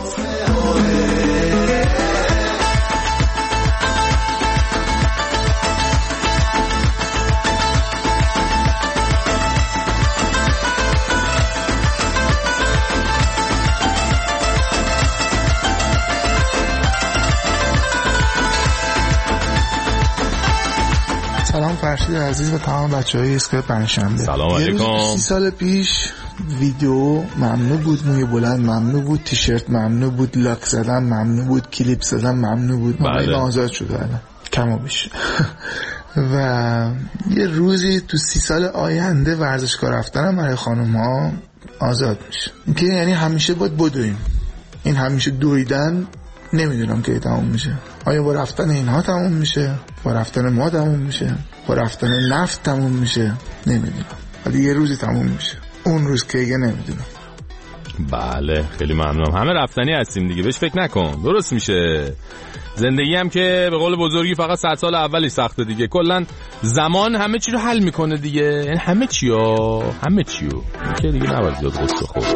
سلام فرشید عزیز و تمام بچه‌های ایستگاه پنجشنبه. سلام علیکم. 30 سال پیش ویدیو ممنوع بود، موی بلند ممنوع بود، تیشرت ممنوع بود، لاک زدن ممنوع بود، کلیپ زدن ممنوع بود. من آزاد شده الان کم و بیش. و یه روزی تو 30 سال آینده ورزشگاه رفتنم برای خانم‌ها آزاد میشه. که یعنی همیشه باید بدویم. این همیشه دویدن نمیدونم که تموم میشه. آیا با رفتن اینها تموم میشه؟ با رفتن ما تموم میشه؟ با رفتن نفت تموم میشه؟ نمیدونم. ولی یه روزی تموم میشه. اون روز که دیگه نمیدونم. بله خیلی ممنونم. همه رفتنی هستیم دیگه، بهش فکر نکن، درست میشه. زندگی هم که به قول بزرگی فقط 100 سال اولی سخته دیگه. کلا زمان همه چی رو حل میکنه دیگه، یعنی همه چیو که دیگه نباید زیاد غصه خورد.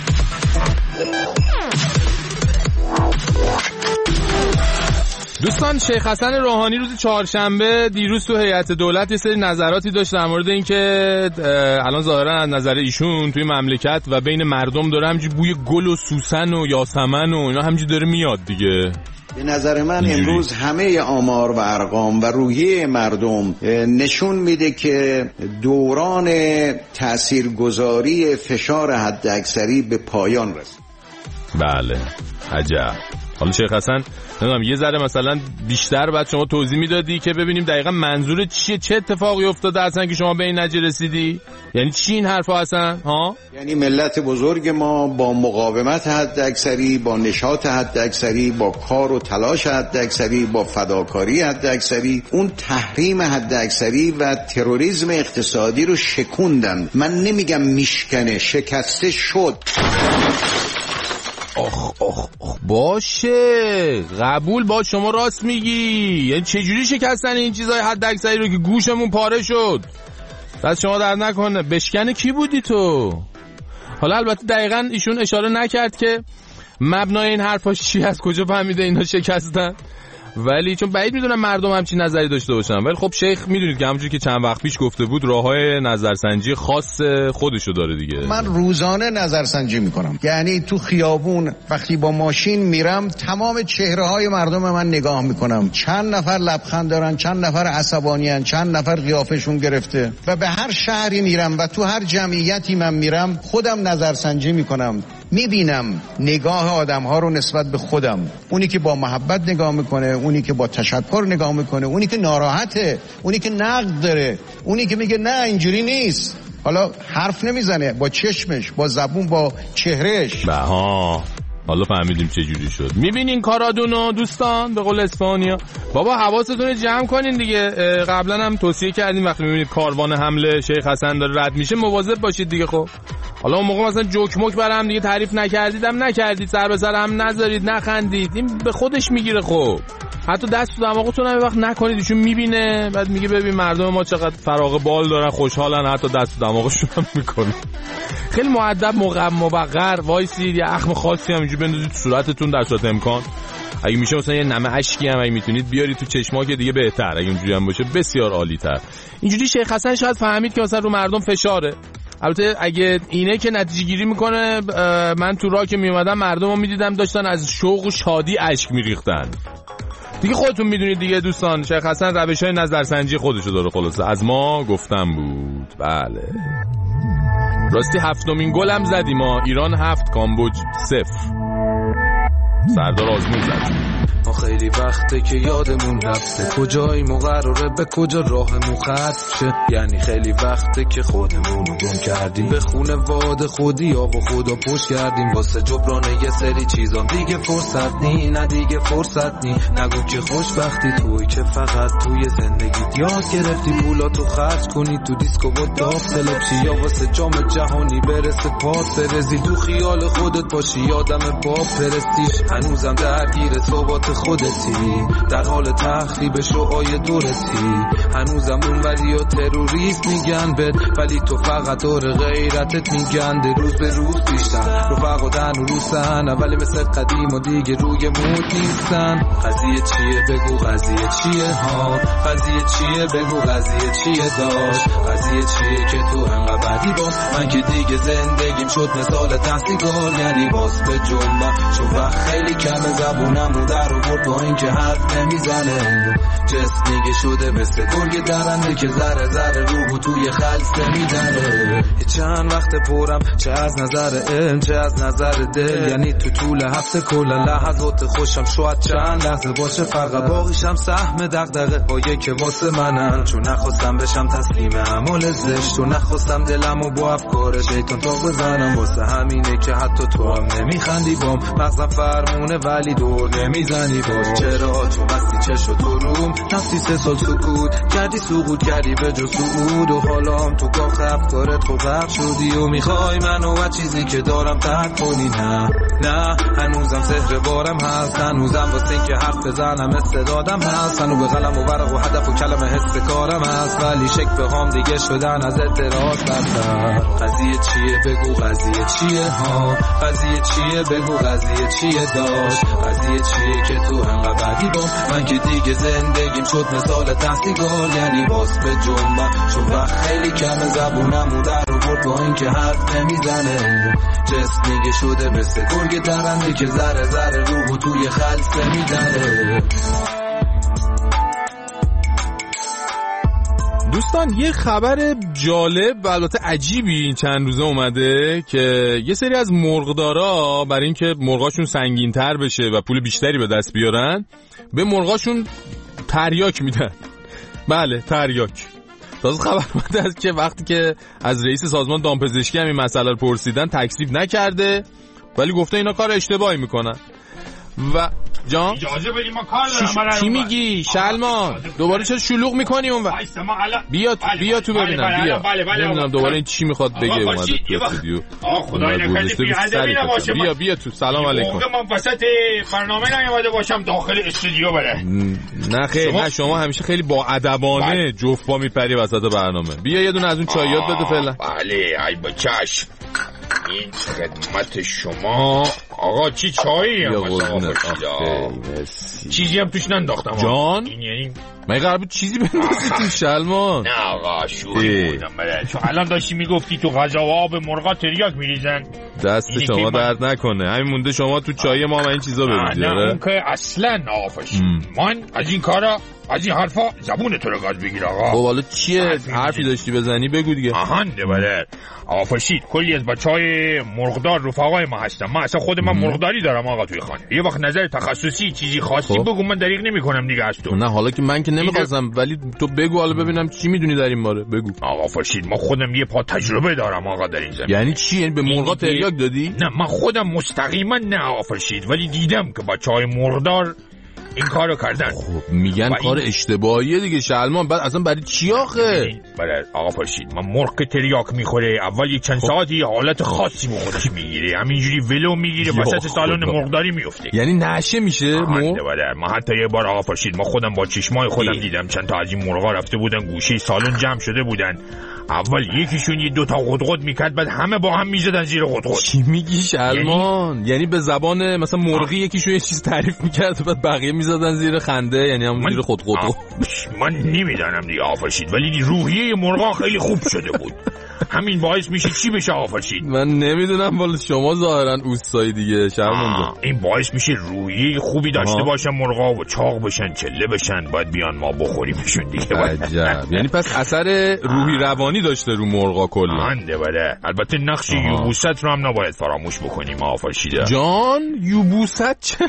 دوستان دوستان شیخ حسن روحانی روز چهارشنبه دیروز تو هیئت دولت یه سری نظراتی داشت در مورد اینکه الان ظاهرا از نظر ایشون توی مملکت و بین مردم داره همینجوری بوی گل و سوسن و یاسمن و اینا همینجوری داره میاد دیگه. به نظر من امروز همه آمار و ارقام و روحیه مردم نشون میده که دوران تاثیرگذاری فشار حداکثری به پایان رسید. بله عجب. حالا شیخ حسن نمیدونم یه ذره مثلا بیشتر بعد شما توضیح میدادی که ببینیم دقیقا منظور چیه، چه اتفاقی افتاده اصلا که شما به این نتیجه رسیدی؟ یعنی چی این حرفا اصلا؟ ها؟ یعنی ملت بزرگ ما با مقاومت حداکثری، با نشاط حداکثری، با کار و تلاش حداکثری، با فداکاری حداکثری، اون تحریم حداکثری و تروریسم اقتصادی رو شکوندن. من نمیگم میشکنه، شکسته شد. آخ باشه قبول با شما راست میگی. یعنی چجوری شکستن این چیزای حداکثری رو که گوشمون پاره شد؟ دست شما در نکنه. بشکنه کی بودی تو؟ حالا البته دقیقاً ایشون اشاره نکرد که مبنای این حرفاش چی، از کجا فهمیده اینا شکستن، ولی چون بعید میدونم مردم همچین نظری داشته باشن. ولی خب شیخ میدونید که همونجوری که چند وقت پیش گفته بود راههای نظرسنجی خاص خودشو داره دیگه. من روزانه نظرسنجی میکنم، یعنی تو خیابون وقتی با ماشین میرم تمام چهره های مردم من نگاه میکنم، چند نفر لبخند دارن، چند نفر عصبانیان، چند نفر قیافشون گرفته، و به هر شهری میرم و تو هر جمعیتی من میرم خودم نظرسنجی میکنم، میبینم نگاه آدم ها رو نسبت به خودم، اونی که با محبت نگاه میکنه، اونی که با تشکر نگاه میکنه، اونی که ناراحته، اونی که نقد داره، اونی که میگه نه اینجوری نیست، حالا حرف نمیزنه، با چشمش، با زبون، با چهرهش. بها حالا فهمیدیم چه جوری شد. میبینین کارادونو دوستان، به قول اسپانیا. بابا حواستون رو جمع کنین دیگه. قبلا هم توصیه کردیم وقتی میبینید کاروان حمله شیخ حسن داره رد میشه مواظب باشید دیگه. خب حالا اون موقع مثلا جوک موک برای هم دیگه تعریف نکردید، سر به سر هم نذارید، نخندید، این به خودش میگیره. خب حتی دست تو دماغتون هم وقت نکنید، ایشون میبینه بعد میگه ببین مردم ما چقدر فراغ بال دارن، خوشحالن، حتی دست تو دماغشون هم میکنه. خیلی مؤدب موقر وایسید، یه اخم خاصی هم اینجوری بندازید تو صورتتون در صورت امکان. اگه میشه مثلا یه نمه اشکی هم اگه میتونید بیارید تو چشما که دیگه بهتر، اگه اینجوری هم باشه بسیار عالی تر. اینجوری شیخ حسن شاید فهمید که مثلا رو مردم فشاره. البته اگه اینه که نتیجه گیری میکنه، من تو راه که میومدم مردمو میدیدم داشتن از شوق و شادی اشک میریختن. دیگه خودتون میدونید دیگه دوستان، شیخ حسن روش‌های نظرسنجی خودشو داره، خلاصه از ما گفتم بود. بله راستی 7مین گل هم زدیم ما، ایران 7 کامبوج 0. سردار آزمون زد. ما خیلی وقته که یادمون رفته کجایی مقرره به کجا راهمون ختم شه، یعنی خیلی وقته که خودمون رو گم کردیم به خونه واد خودی و خدا پشت کردیم واسه جبران یه سری چیزا. دیگه فرصت نی، نه دیگه فرصت نی، نگو که خوشبختی توی که فقط توی زندگیت یاد گرفتی پولاتو خرج کنی تو دیسکو و داغ سلبشی، یا واسه جام جهانی برسه پات برزی، تو خیال خودت باشی یادم باب پرستیش، هنوزم درگیر صحبات خودتی، در حال تخریب شعای دورتی، هنوزم اونوری و تروریست میگن بد، ولی تو فقط دور غیرتت میگن ده روز به روز بیشتر رفقا دن و روسن، اولی مثل قدیم و دیگه روی مود نیستن. قضیه چیه بگو قضیه چیه ها، قضیه چیه بگو قضیه چیه داشت، قضیه چیه که تو انقدر بدی باز، من که دیگه زندگیم شد مثال دستیگار، یعنی باز به جنبه چون وقت خیلی کمه، زبونم رو در آورد با این که حرف نمیزنه، جسمیگه شده مثل گرگ درنده که ذره ذره روحو توی خلصه میدنه. چند وقت پرم چه از نظر علم چه از نظر دل، یعنی تو طول هفته کلا لحظات خوشم شاید چند لحظه باشه، فرق باقیشم سهم دغدغه هایی که واسه منن، چون نخواستم بشم تسلیم اعمال زشت، چون نخواستم دلمو با افکار شیطان تا بزنم، واسه همینه که حتی تو هم نمیخندی بام، مغزم فرمونه ولی دور نمیزنی باز. چرا چون بستی چشو تو روم نفس گفتی 3 سال سکوت کردی، سقوط کردی به جز سعود، و حالا هم تو کاخ افکارت خود غرق شدی و میخوای منو و چیزی که دارم ترک کنی. نه هنوزم سحر بارم هست، هنوزم واسه این که حرف بزنم استعدادم هست، هنو به قلم و ورق و هدف و کلمه حس کارم هست، ولی شک به هم دیگه شدن از اعتراض بدتر. قضیه چیه بگو، قضیه چیه ها، قضیه چیه بگو، قضیه چیه داشت، قضیه چیه که تو انقدر بدی با من که دیگه زندگیم شد مثال تحصیلگار، یعنی باز به جنبم چون وقت خیلی کمه، زبونمو در رو برد با این که حرف نمیزنه، جسم دیگه شده مثل گرگ درنده که ذره ذره روحو توی خلصه میدنه. دوستان یه خبر جالب و البته عجیبی این چند روزه اومده که یه سری از مرغدارا برای اینکه مرغاشون سنگین‌تر بشه و پول بیشتری به دست بیارن به مرغاشون تریاک میدن. بله تریاک. تازه خبر اومده است که وقتی که از رئیس سازمان دامپزشکی همین مسئله رو پرسیدن تکذیب نکرده، ولی گفته اینا کار اشتباهی میکنن. و جان اجازه بدید ما کار دارم. چی میگی شلمان؟ دوباره چرا شلوغ میکنی اون وقت؟ بیا تو ببینم. بیا نمیدونم دوباره این چی میخواد بگه. اومده تو استودیو. خدای نکرده بی‌ادبی نباشه. بیا تو. سلام علیکم. من وسط برنامه نیومده باشم داخل استودیو بره. نه خیر، نه شما همیشه خیلی با ادبانه جفت پا میپری وسط برنامه. بیا یه دونه از اون چایات بده فعلا. بله ای بچش. این خدمت شما. آقا چی چایی چیزی هم توش ننداختم جان. این یعنی من قرار بود چیزی بندازی تو شلمان. نه آقا شوری بودم بله. چون الان داشتی میگفتی تو غذا و آب مرغا تریاک میریزن. دست شما درد نکنه، همین مونده شما تو چای ما این چیزا بریزی. نه اون که اصلا آفش من از این کارا از این حرفا زبون تو رو گاز بگیر آقا. خب حالا چیه حرفی داشتی بزنی بگو دیگه. آهنده بله آفشید کلی از بچهای مرغدار رفقای ما هستم. من اصلا خود من مرغداری دارم آقا توی خانه. یه وقت نظر تخصصی چیزی خاصی بگو من دریغ نمیکنم دیگه از تو. نه حالا که من که نمیخواستم ولی تو بگو حالا ببینم چی میدونی در این باره. بگو آقا فرشید ما خودم یه پا تجربه دارم آقا در این زمین. یعنی چی؟ یعنی به مرغا تریاک دادی؟ نه من خودم مستقیما نه آقا فرشید، ولی دیدم که بچهای مرغدار این کارو کردن. خب میگن کار اشتباهیه دیگه شلمان. بعد اصلا برای چی آخه؟ بله آقا فرشید من مرغ تریاک میخوره اول یه چند ساعتی یه حالت خاصی به خودش میگیره، همینجوری ولو میگیره وسط سالن مرغداری میفته. یعنی نشه میشه مرغ؟ بله من حتی یه بار آقا فرشید ما خودم با چشمای خودم دیدم چند تا از این مرغا رفته بودن گوشه سالن جمع شده بودن، اول یکیشون یه دوتا قدقد میکرد بعد همه با هم میزدن زیر قدقد. چی میگی شلمان؟ یعنی به زبان مثلا مرغی یکیشون یه چیز تعریف میکرد بعد بقیه میزدن زیر خنده، یعنی همون زیر قدقد. من نمیدونم دیگه آفرشید، ولی روحیه مرغا خیلی خوب شده بود. همین باعث میشه چی بشه آفرشید؟ من نمیدونم والا شما ظاهرا اوستایی دیگه شرمنده. این باعث میشه روحیه خوبی داشته باشن مرغا و چاق بشن چله بشن باید بیان ما بخوریمشون دیگه. عجب. یعنی پس اثر روحی روانی داشته رو مرغا کلا. انده بله. البته نقش یوبوست رو هم نباید فراموش بکنیم آفرشید جان. یوبوست چه؟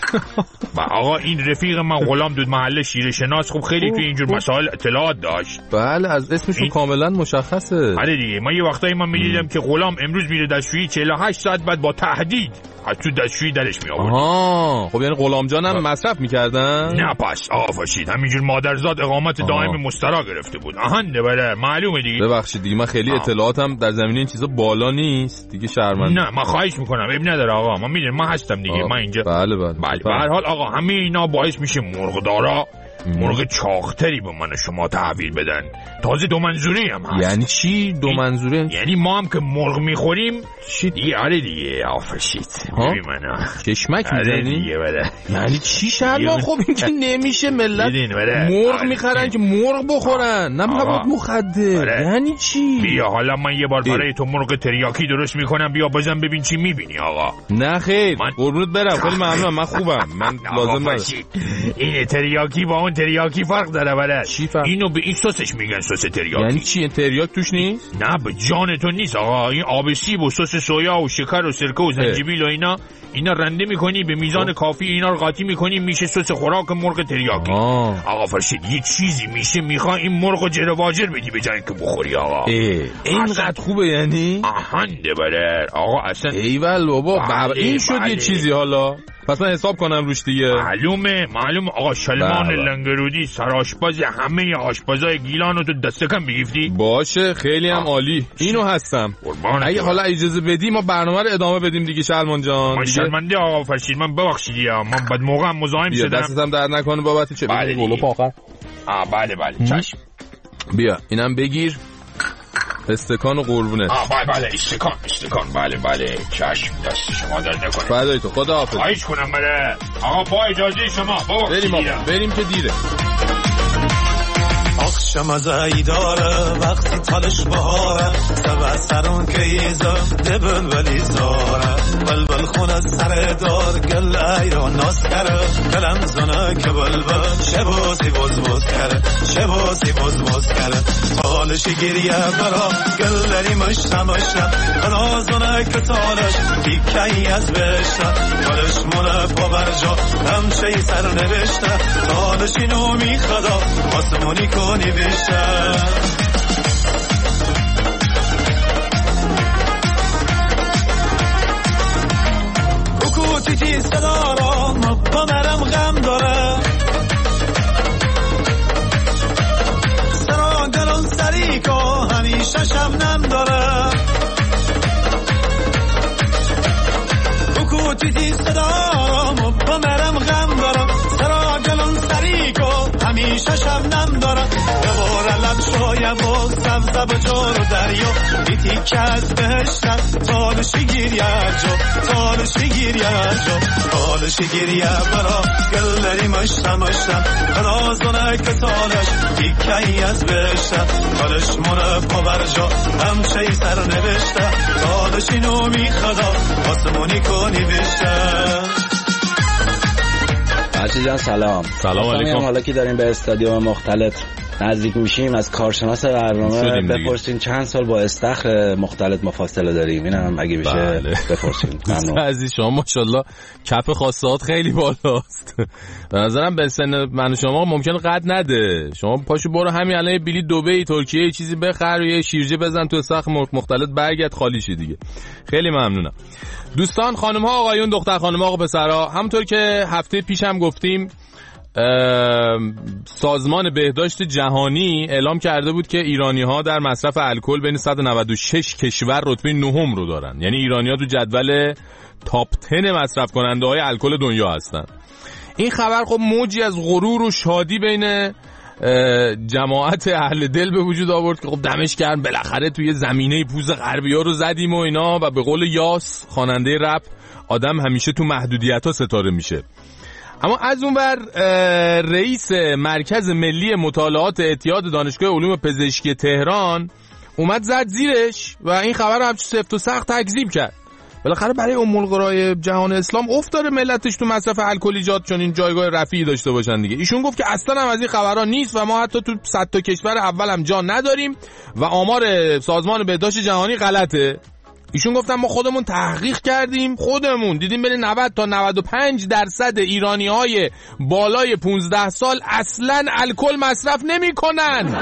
آقا این رفیق من غلام دود محله شیره شناس خب خیلی توی اینجور مسائل اطلاعات داشت. بله از اسمشون کاملا مشخصه. آره دیگه من یه وقتایی من می‌دیدم که غلام امروز میره دستشویی 48 ساعت بعد با تهدید از تو دستشویی درش میآورد. خب یعنی غلام جان هم مصرف می‌کردن؟ نه پس آفرشید همینجور مادرزاد اقامت دائم مسترا گرفته بود. آهنده بله معلومه دیگه. ببخشید دیگه من خیلی اطلاعاتم در زمینه این چیزا بالا نیست دیگه شرمنده. نه من خواهش میکنم اب نداره آقا من میدونم من هستم دیگه من اینجا. بله به هر حال آقا همه اینا باعث میشه مرغدارا مرغ چاقتری به من شما تحویل بدن. تازه دو منظوری هم هست. یعنی چی دو منظوره؟ یعنی ما هم که مرغ میخوریم چی دیگه. آره دیگه آفرشید ببین منو چشمک میزنی؟ یعنی چی شرما؟ خب این که نمیشه ملت مرغ میخرن که مرغ بخورن نه مواد مخدر. یعنی چی؟ بیا حالا من یه بار برای تو مرغ تریاکی درست میکنم بیا بزن ببین چی میبینی آقا. نه خیر قربونت برم خیلی ممنونم من خوبم من لازم ندارم. این تریاکی با اون تریاکی فرق داره بله. چی فرق؟ اینو به این سسش میگن سس تریاکی. یعنی چی تریاک توش نیست؟ نه به جان تو نیست آقا. این آب سیب و سس سویا و شکر و سرکه و زنجبیل و اینا رنده میکنی به میزان کافی اینا رو قاطی میکنی میشه سس خوراک مرغ تریاکی. آقا فرشید یه چیزی میشه میخوای این مرغ جرواجر بدی به جای که بخوری آقا. اینقدر خوبه یعنی؟ آهنده بله آقا اصلا ایول بابا این شد یه چیزی حالا. پس من حساب کنم روش دیگه. معلوم آقا سلمان لنگرودی سرآشپز همه آشپزای گیلانو تو دست کم بگیفتی. باشه خیلی هم عالی، اینو هستم. اگه حالا اجازه بدی ما برنامه رو ادامه بدیم دیگه سلمان جان. من شرمنده آقا فرشید، من ببخشید یا من بعد موقع مزاحم شدم. دستم درد نکنه بابت چه بله بولو پاخر. بله چشم. بیا اینم بگیر، استکان و قربونت. بله استکان بله چشم، دست شما درد نکنه. فدای تو، خداحافظ. خواهش کنم. بله آقا با اجازه شما بریم که دیره. آخشم از ایداره وقتی تالش بهاره سبع سرون که ایزم دبل ولی زاره بلبل خون از سر دار گل ایران ناس کره دلم زنه که بلبل شبازی بز کره تالشی گریه برا گلری مشتم خنا زنه که تالش دیکی از بشته تالش مونه پا برجا همشه سر نوشته تالشی نومی خدا آسمونی کنی بشه کوکوتی صدا را با مرم غم داره سرا گلون سریکو همیشه شبنم داره کوکوتی صدا را با مرم غم داره سرا گلون سریکو همیشه شبنم داره لب شایم و زب جار و دریا بیتی که از بهشتم تالشی گیریه برا گلری مشتم خنازونه که تالش دیکی از بهشتم تالش مونه پا برجا همچه سر نوشته تالشی نومی خدا آسمونی کنی بشه. بچه جان سلام علیکم. حالا که داریم به استادیوم مختلط نزدیک میشیم از کارشناس برنامه بپرسین چند سال با استخر مختلط مفاصله داریم، اینم اگه بشه بپرسین. ممنون. عزیز شما ماشاءالله کف خواستهات خیلی بالاست. به نظرم به سن من و شما ممکنه قد نده. شما پاشو برو همین الان بلیط دبی ترکیه چیزی بخر و یه شیرجه بزن تو استخر مختلط برگرد خالی شی دیگه. خیلی ممنونم. دوستان، خانم ها، آقایون، دختر خانم ها، آقا پسرا، همونطور که هفته پیش هم گفتیم سازمان بهداشت جهانی اعلام کرده بود که ایرانی‌ها در مصرف الکل بین 196 کشور رتبه نهم رو دارن. یعنی ایرانی‌ها تو جدول تاپ 10 مصرف کننده های الکل دنیا هستن. این خبر خب موجی از غرور و شادی بین جماعت اهل دل به وجود آورد که خب دمش گرم، بالاخره توی زمینه پوز غربی‌ها رو زدیم و اینا. و به قول یاس خواننده رپ، آدم همیشه تو محدودیت‌ها ستاره میشه. اما از اون بر رئیس مرکز ملی مطالعات اتحاد دانشگاه علوم پزشکی تهران اومد زد زیرش و این خبر رو همچون سفت و سخت تکذیب کرد. بالاخره برای ام القرای جهان اسلام افتاره ملتش تو مصرف الکل ایجاد چون این جایگاه رفیعی داشته باشن دیگه. ایشون گفت که اصلا هم از این خبرها نیست و ما حتی تو 100 تا کشور اول هم جا نداریم و آمار سازمان بهداشت جهانی غلطه. ایشون گفتن ما خودمون تحقیق کردیم، خودمون دیدیم بین 90 تا 95% ایرانی‌های بالای 15 سال اصلاً الکل مصرف نمی‌کنن.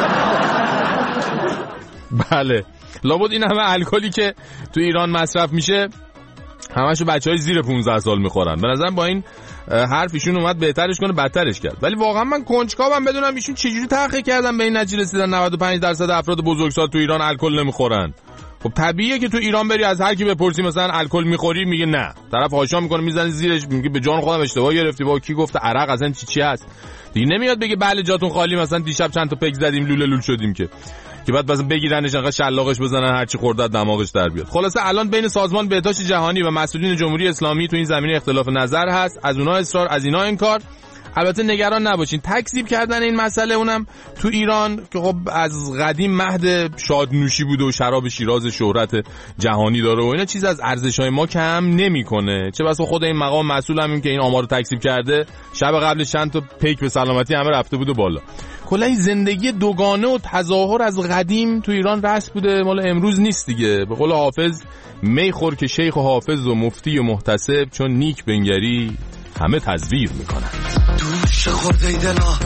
بله، لابد این همه الکلی که تو ایران مصرف میشه همشو بچهای زیر 15 سال میخورن. به نظرم با این حرف ایشون اومد بهترش کنه بدترش کرد. ولی واقعا من کنجکاوم بدونم ایشون چجوری تحقیق کردن به این نتیجه رسیدن 95% افراد بزرگسال تو ایران الکل نمیخورن. خب طبیعیه که تو ایران بری از هر کی بپرسی مثلا الکل میخوری میگه نه، طرف هاشا میکنه میزنه زیرش میگه به جان خودم اشتباه گرفتی، با کی گفته عرق اصلا چی هست دیگه. نمیاد بگه بله جاتون خالی، مثلا دیشب چند تا پک زدیم لوله لول شدیم که بعد مثلا بگیرنش انقدر شلاقش بزنن هر چی خورده دماغش در بیاد. خلاصه الان بین سازمان بهداشت جهانی و مسئولین جمهوری اسلامی تو این زمینه اختلاف نظر هست، از اونها اصرار از اینا انکار. البته نگران نباشین، تکذیب کردن این مسئله اونم تو ایران که خب از قدیم مهد شادنوشی بوده و شراب شیراز شهرت جهانی داره و اینا چیز از ارزش‌های ما کم نمی‌کنه. چه بسا خود این مقام مسئول همین که این آمار رو تکذیب کرده شب قبلش چند تا پیک به سلامتی همه رفته بوده بالا. کلا این زندگی دوگانه و تظاهر از قدیم تو ایران رسم بوده، مال امروز نیست دیگه. به قول حافظ میخور که شیخ و حافظ و مفتی و محتسب، چون نیک بنگری همه تزویر میکنن. دوش خورده دلا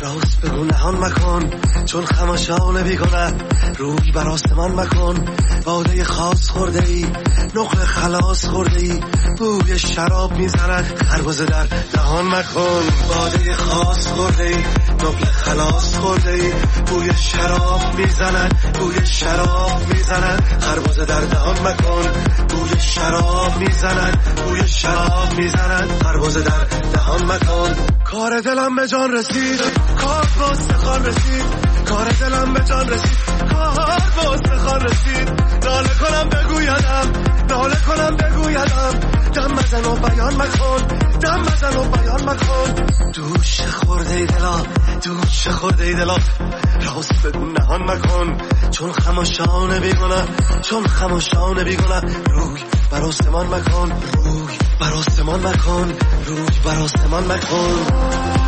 راست بگو نهان مکن چون خماشانه بیگنه روی بر آسمان مکن باده خاص خورده ای نقل خلاص خورده ای بوی شراب میزند خربزه در دهان مکن باده خاص خورده ای نقل خلاص خورده ای بوی شراب میزند بوی شراب میزند خربزه در دهان مکن بوی شراب میزند بوی شراب میزند خربزه در دهان مکن کار دلم به جان رسید کار با استخوان رسید کار دلم به جان رسید کار با استخوان رسید ناله کنم بگویدم ناله کنم بگویدم دم بزن و بیان مکن دم بزن و بیان مکن دوش خورده ای دلا دوش خورده ای دلا راست بگو نهان مکن چون خماشانه بیگنه چون خماشانه بیگنه روی بر آسمان مکن روی بر آسمان مکن روی بر آسمان مکن